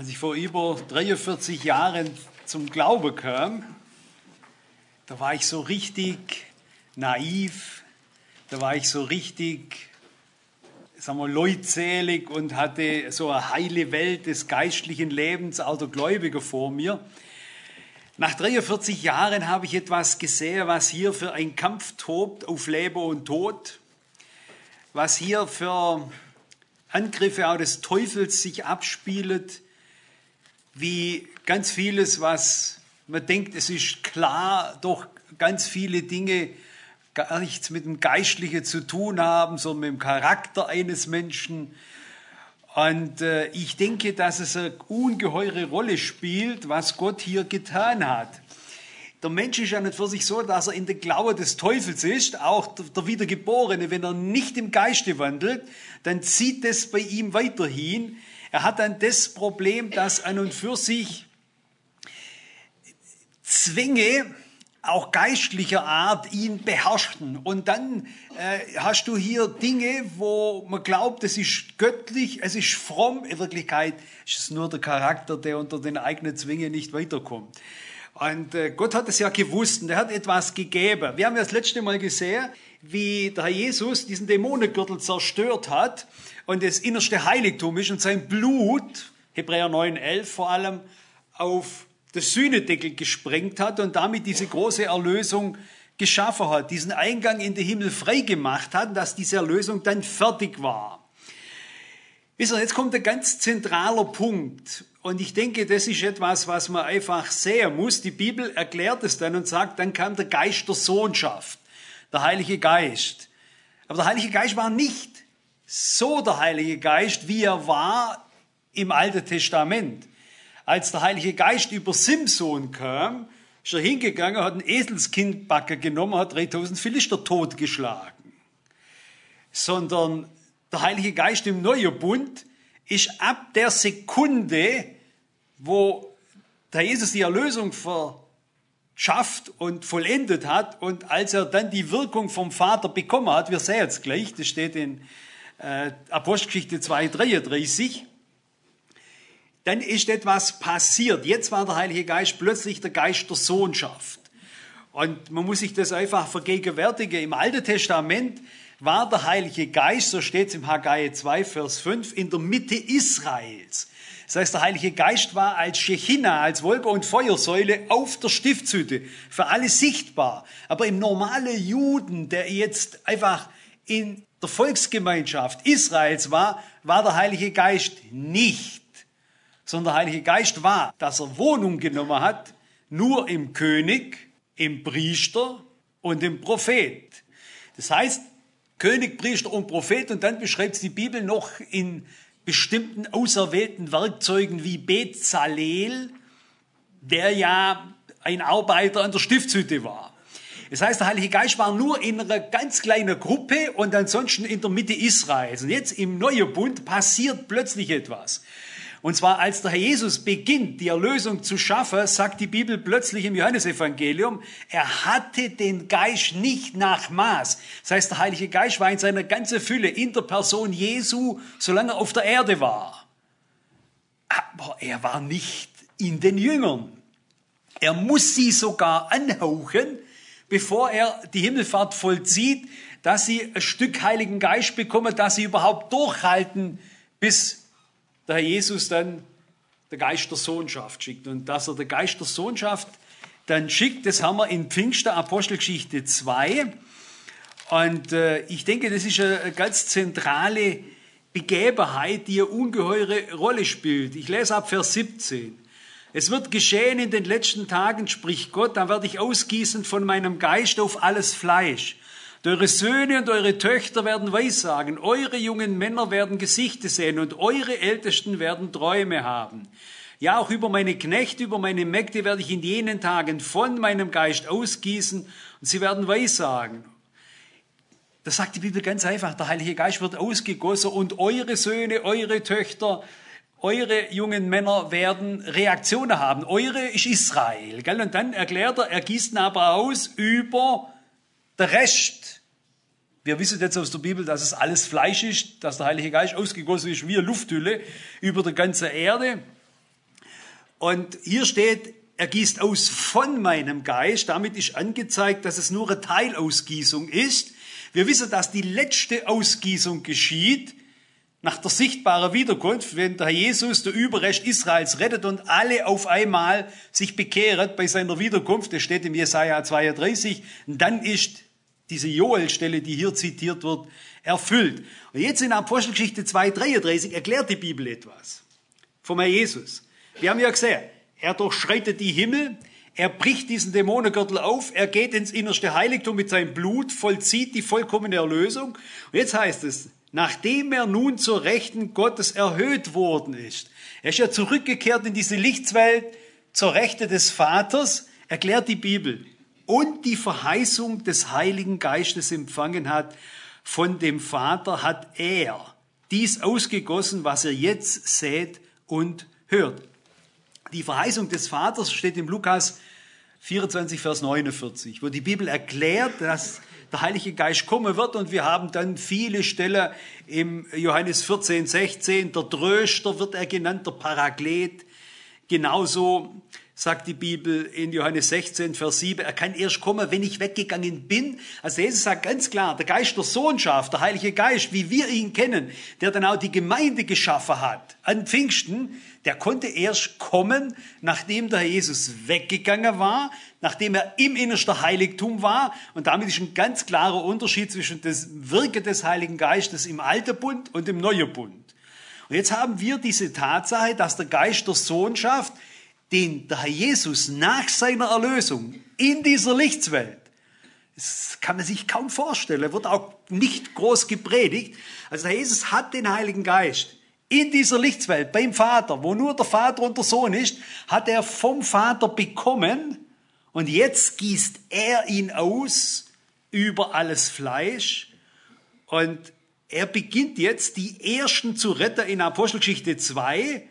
Als ich vor über 43 Jahren zum Glauben kam, da war ich so richtig naiv, da war ich so richtig, sagen wir, leutselig und hatte so eine heile Welt des geistlichen Lebens alter Gläubiger vor mir. Nach 43 Jahren habe ich etwas gesehen, was hier für ein Kampf tobt auf Leben und Tod, was hier für Angriffe auch des Teufels sich abspielt, wie ganz vieles, was man denkt, es ist klar, doch ganz viele Dinge gar nichts mit dem Geistlichen zu tun haben, sondern mit dem Charakter eines Menschen. Und ich denke, dass es eine ungeheure Rolle spielt, was Gott hier getan hat. Der Mensch ist ja nicht für sich so, dass er in der Klaue des Teufels ist, auch der Wiedergeborene. Wenn er nicht im Geiste wandelt, dann zieht es bei ihm weiterhin. Er hat dann das Problem, dass an und für sich Zwänge, auch geistlicher Art, ihn beherrschten. Und dann hast du hier Dinge, wo man glaubt, es ist göttlich, es ist fromm. In Wirklichkeit ist es nur der Charakter, der unter den eigenen Zwängen nicht weiterkommt. Und Gott hat es ja gewusst und er hat etwas gegeben. Wir haben ja das letzte Mal gesehen, wie der Herr Jesus diesen Dämonengürtel zerstört hat und das innerste Heiligtum ist und sein Blut, Hebräer 9,11 vor allem, auf das Sühnedeckel gesprengt hat und damit diese große Erlösung geschaffen hat, diesen Eingang in den Himmel frei gemacht hat, dass diese Erlösung dann fertig war. Wisst ihr, jetzt kommt ein ganz zentraler Punkt und ich denke, das ist etwas, was man einfach sehen muss. Die Bibel erklärt es dann und sagt, dann kam der Geist der Sohnschaft, der Heilige Geist. Aber der Heilige Geist war nicht so der Heilige Geist, wie er war im Alten Testament. Als der Heilige Geist über Simson kam, ist er hingegangen, hat ein Eselskindbacke genommen, hat 3000 Philister totgeschlagen. Sondern der Heilige Geist im Neuen Bund ist ab der Sekunde, wo der Jesus die Erlösung verschafft und vollendet hat und als er dann die Wirkung vom Vater bekommen hat, wir sehen es gleich, das steht in Apostelgeschichte 2,33, dann ist etwas passiert. Jetzt war der Heilige Geist plötzlich der Geist der Sohnschaft. Und man muss sich das einfach vergegenwärtigen. Im Alten Testament war der Heilige Geist, so steht es im Haggai 2, Vers 5, in der Mitte Israels. Das heißt, der Heilige Geist war als Schechinna, als Wolke- und Feuersäule auf der Stiftshütte, für alle sichtbar. Aber im normalen Juden, der jetzt einfach in der Volksgemeinschaft Israels war, war der Heilige Geist nicht. Sondern der Heilige Geist war, dass er Wohnung genommen hat, nur im König, im Priester und im Prophet. Das heißt, König, Priester und Prophet, und dann beschreibt die Bibel noch in bestimmten auserwählten Werkzeugen wie Bezalel, der ja ein Arbeiter an der Stiftshütte war. Das heißt, der Heilige Geist war nur in einer ganz kleinen Gruppe und ansonsten in der Mitte Israels. Und jetzt im Neuen Bund passiert plötzlich etwas. Und zwar, als der Herr Jesus beginnt, die Erlösung zu schaffen, sagt die Bibel plötzlich im Johannesevangelium, er hatte den Geist nicht nach Maß. Das heißt, der Heilige Geist war in seiner ganzen Fülle in der Person Jesu, solange er auf der Erde war. Aber er war nicht in den Jüngern. Er muss sie sogar anhauchen, bevor er die Himmelfahrt vollzieht, dass sie ein Stück Heiligen Geist bekommen, dass sie überhaupt durchhalten, bis der Herr Jesus dann der Geist der Sohnschaft schickt. Und dass er der Geist der Sohnschaft dann schickt, das haben wir in Pfingsten, Apostelgeschichte 2. Und ich denke, das ist eine ganz zentrale Begebenheit, die eine ungeheure Rolle spielt. Ich lese ab Vers 17. Es wird geschehen in den letzten Tagen, spricht Gott, dann werde ich ausgießen von meinem Geist auf alles Fleisch. Eure Söhne und eure Töchter werden Weissagen, eure jungen Männer werden Gesichter sehen und eure Ältesten werden Träume haben. Ja, auch über meine Knechte, über meine Mägde werde ich in jenen Tagen von meinem Geist ausgießen und sie werden Weissagen. Das sagt die Bibel ganz einfach, der Heilige Geist wird ausgegossen und eure Söhne, eure Töchter, eure jungen Männer werden Reaktionen haben. Eure ist Israel. Gell? Und dann erklärt er gießt ihn aber aus über der Rest. Wir wissen jetzt aus der Bibel, dass es alles Fleisch ist, dass der Heilige Geist ausgegossen ist wie eine Lufthülle über der ganzen Erde. Und hier steht, er gießt aus von meinem Geist. Damit ist angezeigt, dass es nur eine Teilausgießung ist. Wir wissen, dass die letzte Ausgießung geschieht nach der sichtbaren Wiederkunft, wenn der Herr Jesus der Überrest Israels rettet und alle auf einmal sich bekehren bei seiner Wiederkunft. Das steht im Jesaja 32. Und dann ist diese Joel-Stelle, die hier zitiert wird, erfüllt. Und jetzt in Apostelgeschichte 2,33 erklärt die Bibel etwas vom Herr Jesus. Wir haben ja gesehen, er durchschreitet die Himmel, er bricht diesen Dämonengürtel auf, er geht ins innerste Heiligtum mit seinem Blut, vollzieht die vollkommene Erlösung. Und jetzt heißt es, nachdem er nun zur Rechten Gottes erhöht worden ist, er ist ja zurückgekehrt in diese Lichtswelt zur Rechte des Vaters, erklärt die Bibel, und die Verheißung des Heiligen Geistes empfangen hat, von dem Vater hat er dies ausgegossen, was er jetzt sät und hört. Die Verheißung des Vaters steht im Lukas 24, Vers 49, wo die Bibel erklärt, dass der Heilige Geist kommen wird, und wir haben dann viele Stellen im Johannes 14, 16, der Tröster wird er genannt, der Paraklet. Genauso sagt die Bibel in Johannes 16, Vers 7, er kann erst kommen, wenn ich weggegangen bin. Also Jesus sagt ganz klar, der Geist der Sohnschaft, der Heilige Geist, wie wir ihn kennen, der dann auch die Gemeinde geschaffen hat an Pfingsten, der konnte erst kommen, nachdem der Herr Jesus weggegangen war, nachdem er im innersten Heiligtum war. Und damit ist ein ganz klarer Unterschied zwischen dem Wirken des Heiligen Geistes im Alten Bund und im Neuen Bund. Und jetzt haben wir diese Tatsache, dass der Geist der Sohnschaft, den der Herr Jesus nach seiner Erlösung in dieser Lichtswelt, das kann man sich kaum vorstellen, wird auch nicht groß gepredigt. Also der Jesus hat den Heiligen Geist in dieser Lichtswelt beim Vater, wo nur der Vater und der Sohn ist, hat er vom Vater bekommen, und jetzt gießt er ihn aus über alles Fleisch, und er beginnt jetzt, die Ersten zu retten in Apostelgeschichte 2,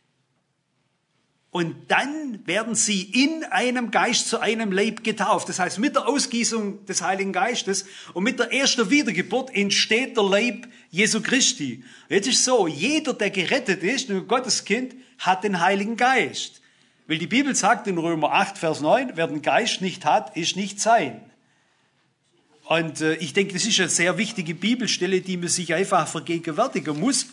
und dann werden sie in einem Geist zu einem Leib getauft. Das heißt, mit der Ausgießung des Heiligen Geistes und mit der ersten Wiedergeburt entsteht der Leib Jesu Christi. Und jetzt ist es so, jeder, der gerettet ist, ein Gotteskind, hat den Heiligen Geist. Weil die Bibel sagt in Römer 8, Vers 9, wer den Geist nicht hat, ist nicht sein. Und ich denke, das ist eine sehr wichtige Bibelstelle, die man sich einfach vergegenwärtigen muss.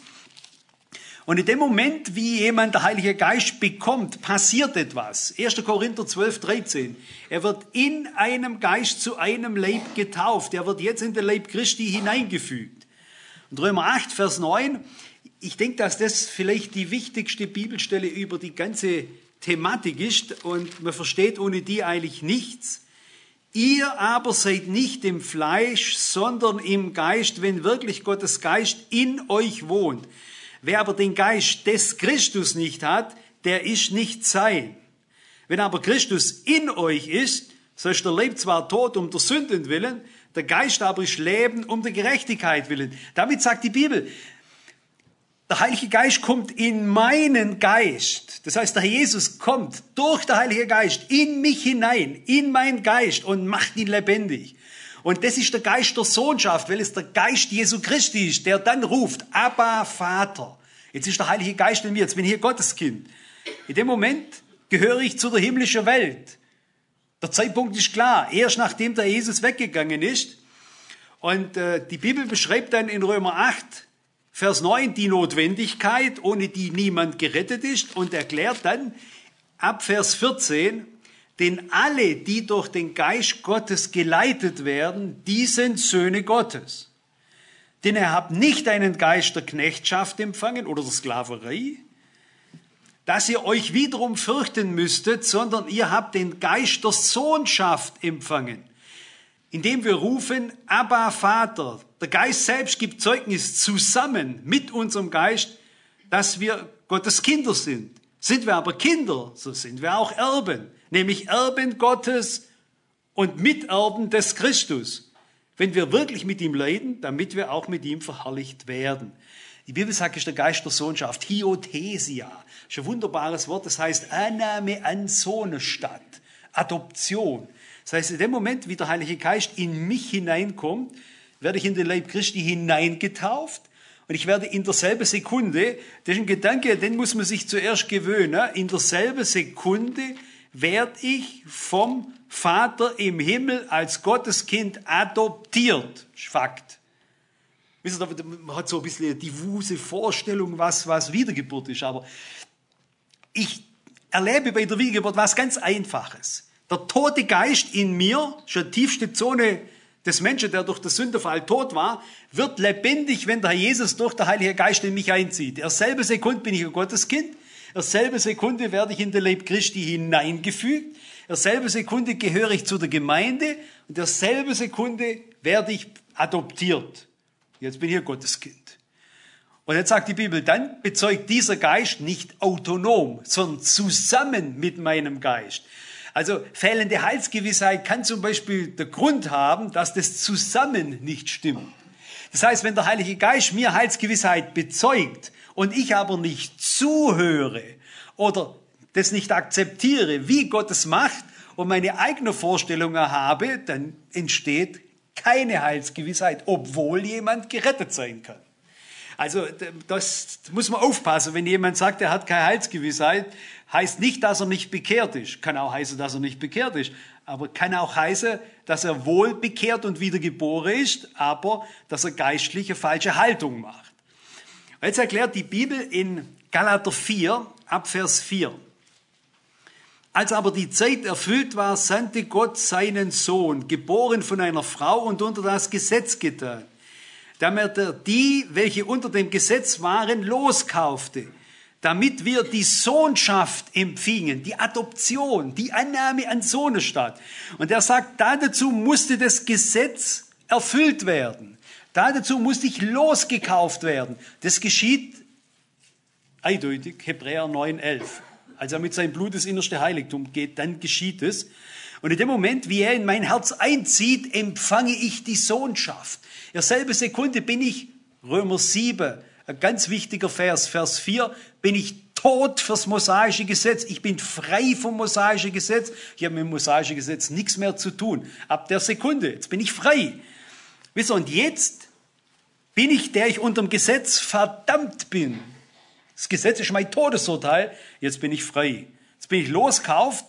Und in dem Moment, wie jemand der Heilige Geist bekommt, passiert etwas. 1. Korinther 12, 13. Er wird in einem Geist zu einem Leib getauft. Er wird jetzt in den Leib Christi hineingefügt. Und Römer 8, Vers 9. Ich denke, dass das vielleicht die wichtigste Bibelstelle über die ganze Thematik ist. Und man versteht ohne die eigentlich nichts. Ihr aber seid nicht im Fleisch, sondern im Geist, wenn wirklich Gottes Geist in euch wohnt. Wer aber den Geist des Christus nicht hat, der ist nicht sein. Wenn aber Christus in euch ist, so ist der Leib zwar tot um der Sünden willen, der Geist aber ist Leben um der Gerechtigkeit willen. Damit sagt die Bibel, der Heilige Geist kommt in meinen Geist. Das heißt, der Herr Jesus kommt durch den Heiligen Geist in mich hinein, in meinen Geist, und macht ihn lebendig. Und das ist der Geist der Sohnschaft, weil es der Geist Jesu Christi ist, der dann ruft, Abba, Vater. Jetzt ist der Heilige Geist in mir, jetzt bin ich hier Gotteskind. In dem Moment gehöre ich zu der himmlischen Welt. Der Zeitpunkt ist klar, erst nachdem der Jesus weggegangen ist. Und die Bibel beschreibt dann in Römer 8, Vers 9 die Notwendigkeit, ohne die niemand gerettet ist, und erklärt dann ab Vers 14, denn alle, die durch den Geist Gottes geleitet werden, die sind Söhne Gottes. Denn ihr habt nicht einen Geist der Knechtschaft empfangen oder der Sklaverei, dass ihr euch wiederum fürchten müsstet, sondern ihr habt den Geist der Sohnschaft empfangen, indem wir rufen, Abba, Vater. Der Geist selbst gibt Zeugnis zusammen mit unserem Geist, dass wir Gottes Kinder sind. Sind wir aber Kinder, so sind wir auch Erben, nämlich Erben Gottes und Miterben des Christus, wenn wir wirklich mit ihm leiden, damit wir auch mit ihm verherrlicht werden. Die Bibel sagt, es ist der Geist der Sohnschaft, Hiothesia. Das ist ein wunderbares Wort, das heißt Annahme an Sohnestatt, Adoption. Das heißt, in dem Moment, wie der Heilige Geist in mich hineinkommt, werde ich in den Leib Christi hineingetauft. Und ich werde in derselben Sekunde, das ist ein Gedanke, den muss man sich zuerst gewöhnen, in derselben Sekunde werde ich vom Vater im Himmel als Gotteskind adoptiert. Das ist Fakt. Wisst ihr, man hat so ein bisschen eine diffuse Vorstellung, was Wiedergeburt ist, aber ich erlebe bei der Wiedergeburt was ganz Einfaches. Der tote Geist in mir, schon die tiefste Zone des Menschen, der durch den Sündenfall tot war, wird lebendig, wenn der Herr Jesus durch den Heiligen Geist in mich einzieht. Erselbe Sekunde bin ich ein Gotteskind, erselbe Sekunde werde ich in den Leib Christi hineingefügt, erselbe Sekunde gehöre ich zu der Gemeinde und erselbe Sekunde werde ich adoptiert. Jetzt bin ich ein Gotteskind. Und jetzt sagt die Bibel, dann bezeugt dieser Geist nicht autonom, sondern zusammen mit meinem Geist. Also fehlende Heilsgewissheit kann zum Beispiel der Grund haben, dass das zusammen nicht stimmt. Das heißt, wenn der Heilige Geist mir Heilsgewissheit bezeugt und ich aber nicht zuhöre oder das nicht akzeptiere, wie Gott es macht und meine eigene Vorstellungen habe, dann entsteht keine Heilsgewissheit, obwohl jemand gerettet sein kann. Also das muss man aufpassen, wenn jemand sagt, er hat keine Heilsgewissheit, heißt nicht, dass er nicht bekehrt ist. Kann auch heißen, dass er nicht bekehrt ist, aber kann auch heißen, dass er wohl bekehrt und wiedergeboren ist, aber dass er geistliche falsche Haltung macht. Und jetzt erklärt die Bibel in Galater 4, ab Vers 4. Als aber die Zeit erfüllt war, sandte Gott seinen Sohn, geboren von einer Frau und unter das Gesetz getan, damit er die, welche unter dem Gesetz waren, loskaufte, damit wir die Sohnschaft empfingen, die Adoption, die Annahme an Sohnestadt. Und er sagt, dazu musste das Gesetz erfüllt werden. Dazu musste ich losgekauft werden. Das geschieht eindeutig, Hebräer 9,11. Als er mit seinem Blut das innerste Heiligtum geht, dann geschieht es. Und in dem Moment, wie er in mein Herz einzieht, empfange ich die Sohnschaft. In derselben Sekunde bin ich, Römer 7, ein ganz wichtiger Vers, Vers 4, bin ich tot fürs mosaische Gesetz. Ich bin frei vom mosaischen Gesetz. Ich habe mit dem mosaischen Gesetz nichts mehr zu tun. Ab der Sekunde, jetzt bin ich frei. Wisst ihr, und jetzt bin ich, der ich unter dem Gesetz verdammt bin. Das Gesetz ist mein Todesurteil. Jetzt bin ich frei. Jetzt bin ich loskauft,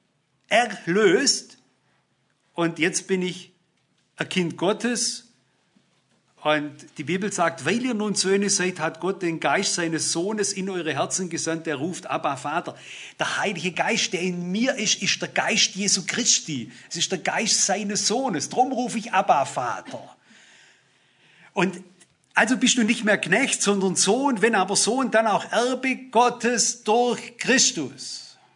erlöst und jetzt bin ich ein Kind Gottes. Und die Bibel sagt, weil ihr nun Söhne seid, hat Gott den Geist seines Sohnes in eure Herzen gesandt, der ruft, Abba, Vater. Der Heilige Geist, der in mir ist der Geist Jesu Christi. Es ist der Geist seines Sohnes. Drum rufe ich Abba, Vater. Und also bist du nicht mehr Knecht, sondern Sohn, wenn aber Sohn, dann auch Erbe Gottes durch Christus.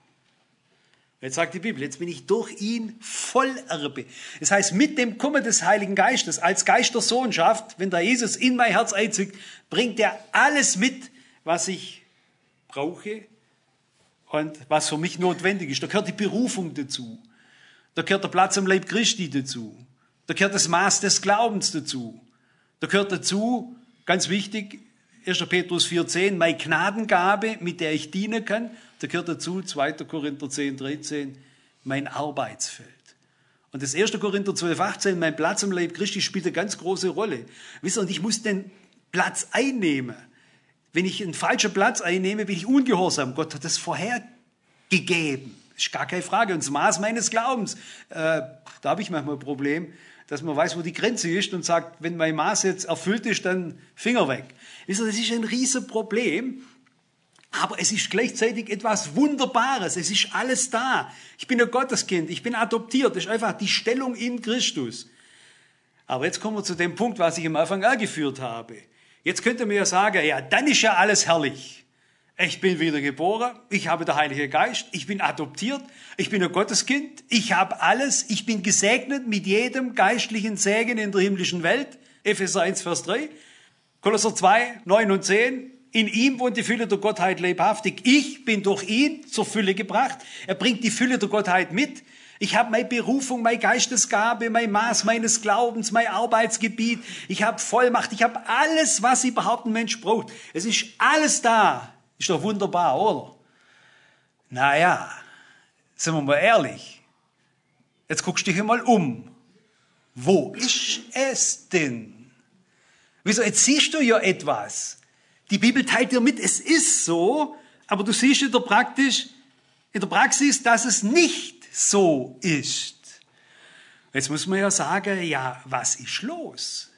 Jetzt sagt die Bibel, jetzt bin ich durch ihn Vollerbe. Das heißt, mit dem Kommen des Heiligen Geistes, als Geist der Sohnschaft, wenn der Jesus in mein Herz einzieht, bringt er alles mit, was ich brauche und was für mich notwendig ist. Da gehört die Berufung dazu. Da gehört der Platz im Leib Christi dazu. Da gehört das Maß des Glaubens dazu. Da gehört dazu, ganz wichtig, 1. Petrus 4,10, meine Gnadengabe, mit der ich dienen kann. Da gehört dazu, 2. Korinther 10,13, mein Arbeitsfeld. Und das 1. Korinther 12,18, mein Platz im Leib Christi spielt eine ganz große Rolle. Wisst ihr, und ich muss den Platz einnehmen. Wenn ich einen falschen Platz einnehme, bin ich ungehorsam. Gott hat das vorhergegeben. Das ist gar keine Frage. Und das Maß meines Glaubens, da habe ich manchmal ein Problem, dass man weiß, wo die Grenze ist und sagt, wenn mein Maß jetzt erfüllt ist, dann Finger weg. Wisst ihr, das ist ein Riesenproblem, aber es ist gleichzeitig etwas Wunderbares. Es ist alles da. Ich bin ein Gotteskind, ich bin adoptiert. Das ist einfach die Stellung in Christus. Aber jetzt kommen wir zu dem Punkt, was ich am Anfang angeführt habe. Jetzt könnte man ja sagen, ja, dann ist ja alles herrlich. Ich bin wieder geboren, ich habe den Heiligen Geist, ich bin adoptiert, ich bin ein Gotteskind, ich habe alles, ich bin gesegnet mit jedem geistlichen Segen in der himmlischen Welt. Epheser 1, Vers 3, Kolosser 2, 9 und 10. In ihm wohnt die Fülle der Gottheit leibhaftig. Ich bin durch ihn zur Fülle gebracht. Er bringt die Fülle der Gottheit mit. Ich habe meine Berufung, meine Geistesgabe, mein Maß meines Glaubens, mein Arbeitsgebiet. Ich habe Vollmacht. Ich habe alles, was überhaupt ein Mensch braucht. Es ist alles da. Ist doch wunderbar, oder? Naja, sind wir mal ehrlich. Jetzt guckst du dich mal um. Wo ist es denn? Wieso? Jetzt siehst du ja etwas. Die Bibel teilt dir mit, es ist so, aber du siehst in der Praxis, dass es nicht so ist. Jetzt muss man ja sagen, ja, was ist los?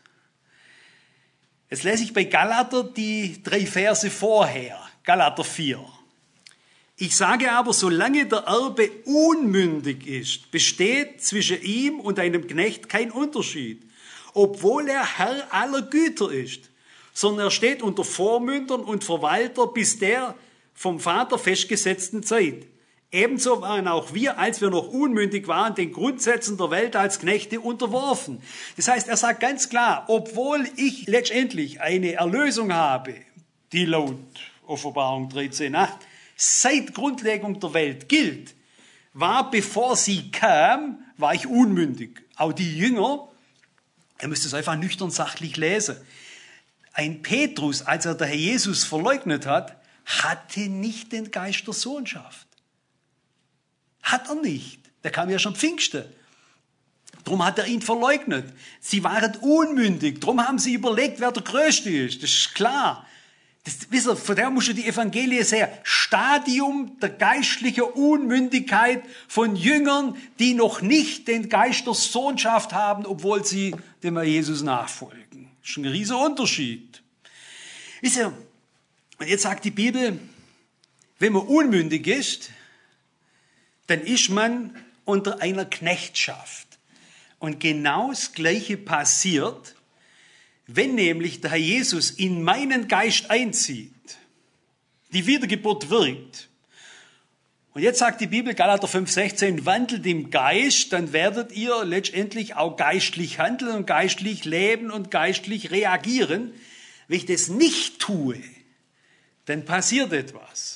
Jetzt lese ich bei Galater die 3 Verse vorher, Galater 4. Ich sage aber, solange der Erbe unmündig ist, besteht zwischen ihm und einem Knecht kein Unterschied, obwohl er Herr aller Güter ist, sondern er steht unter Vormündern und Verwalter bis der vom Vater festgesetzten Zeit. Ebenso waren auch wir, als wir noch unmündig waren, den Grundsätzen der Welt als Knechte unterworfen. Das heißt, er sagt ganz klar, obwohl ich letztendlich eine Erlösung habe, die laut Offenbarung 13,8 seit Grundlegung der Welt gilt, war, bevor sie kam, war ich unmündig. Auch die Jünger, ihr müsst es einfach nüchtern sachlich lesen. Ein Petrus, als er der Herr Jesus verleugnet hat, hatte nicht den Geist der Sohnschaft. Hat er nicht. Der kam ja schon Pfingsten. Darum hat er ihn verleugnet. Sie waren unmündig. Darum haben sie überlegt, wer der Größte ist. Das ist klar. Wisst ihr, von der musst du die Evangelien sehen. Stadium der geistlichen Unmündigkeit von Jüngern, die noch nicht den Geist der Sohnschaft haben, obwohl sie dem Herr Jesus nachfolgen. Das ist ein riesiger Unterschied. Wisst ihr, und jetzt sagt die Bibel, wenn man unmündig ist, dann ist man unter einer Knechtschaft. Und genau das Gleiche passiert, wenn nämlich der Herr Jesus in meinen Geist einzieht, die Wiedergeburt wirkt. Und jetzt sagt die Bibel, Galater 5,16, wandelt im Geist, dann werdet ihr letztendlich auch geistlich handeln und geistlich leben und geistlich reagieren. Wenn ich das nicht tue, dann passiert etwas.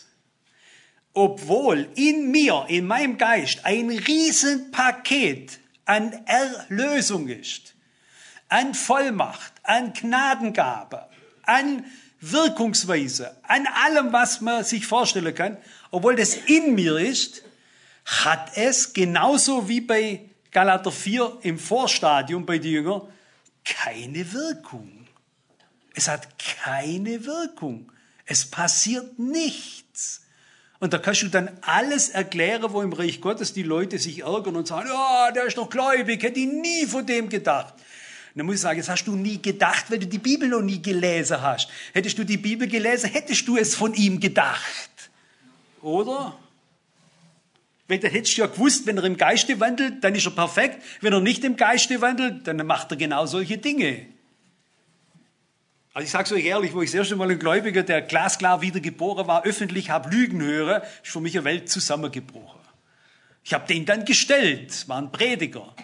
Obwohl in mir, in meinem Geist, ein Riesenpaket an Erlösung ist, an Vollmacht, an Gnadengabe, an Wirkungsweise, an allem, was man sich vorstellen kann, obwohl das in mir ist, hat es, genauso wie bei Galater 4 im Vorstadium bei den Jüngern, keine Wirkung. Es hat keine Wirkung. Es passiert nichts. Und da kannst du dann alles erklären, wo im Reich Gottes die Leute sich ärgern und sagen, ja, der ist doch gläubig, hätte ich nie von dem gedacht. Und dann muss ich sagen, das hast du nie gedacht, weil du die Bibel noch nie gelesen hast. Hättest du die Bibel gelesen, hättest du es von ihm gedacht. Oder? Weil dann hättest du ja gewusst, wenn er im Geiste wandelt, dann ist er perfekt. Wenn er nicht im Geiste wandelt, dann macht er genau solche Dinge. Also ich sage es euch ehrlich, wo ich das erste Mal ein Gläubiger, der glasklar wiedergeboren war, öffentlich habe Lügen hören, ist für mich eine Welt zusammengebrochen. Ich habe den dann gestellt, war ein Prediger.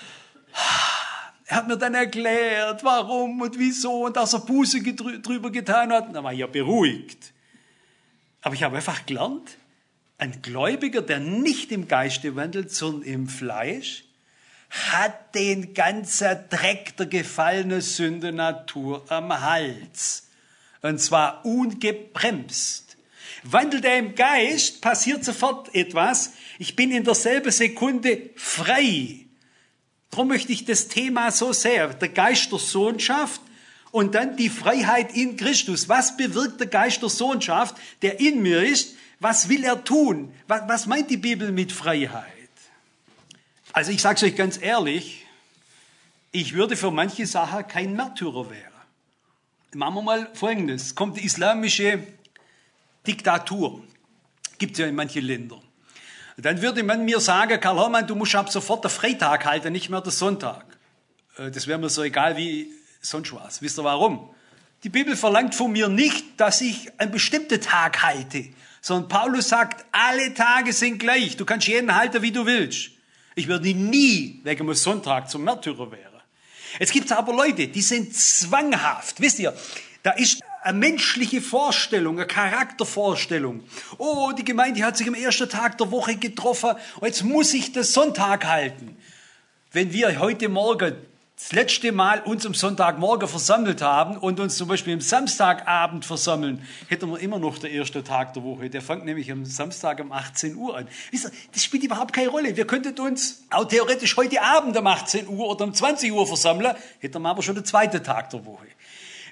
Er hat mir dann erklärt, warum und wieso und dass er Buße drüber getan hat. Da war ich ja beruhigt. Aber ich habe einfach gelernt, ein Gläubiger, der nicht im Geiste wandelt, sondern im Fleisch, hat den ganzen Dreck der gefallenen Sündennatur am Hals. Und zwar ungebremst. Wandelt er im Geist, passiert sofort etwas. Ich bin in derselben Sekunde frei. Darum möchte ich das Thema so sehr. Der Geist der Sohnschaft und dann die Freiheit in Christus. Was bewirkt der Geist der Sohnschaft, der in mir ist? Was will er tun? Was meint die Bibel mit Freiheit? Also ich sage es euch ganz ehrlich, ich würde für manche Sachen kein Märtyrer werden. Machen wir mal Folgendes. Kommt die islamische Diktatur. Gibt es ja in manchen Ländern. Dann würde man mir sagen, Karl Hermann, du musst ab sofort den Freitag halten, nicht mehr den Sonntag. Das wäre mir so egal wie sonst was. Wisst ihr warum? Die Bibel verlangt von mir nicht, dass ich einen bestimmten Tag halte, sondern Paulus sagt, alle Tage sind gleich. Du kannst jeden halten, wie du willst. Ich würde nie wegen dem Sonntag zum Märtyrer werden. Es gibt aber Leute, die sind zwanghaft. Wisst ihr, da ist eine menschliche Vorstellung, eine Charaktervorstellung. Oh, die Gemeinde hat sich am ersten Tag der Woche getroffen und jetzt muss ich den Sonntag halten. Wenn wir heute Morgen das letzte Mal uns am Sonntagmorgen versammelt haben und uns zum Beispiel am Samstagabend versammeln, hätten wir immer noch den ersten Tag der Woche. Der fängt nämlich am Samstag um 18 Uhr an. Wisst ihr, das spielt überhaupt keine Rolle. Wir könnten uns auch theoretisch heute Abend um 18 Uhr oder um 20 Uhr versammeln, hätten wir aber schon den zweiten Tag der Woche.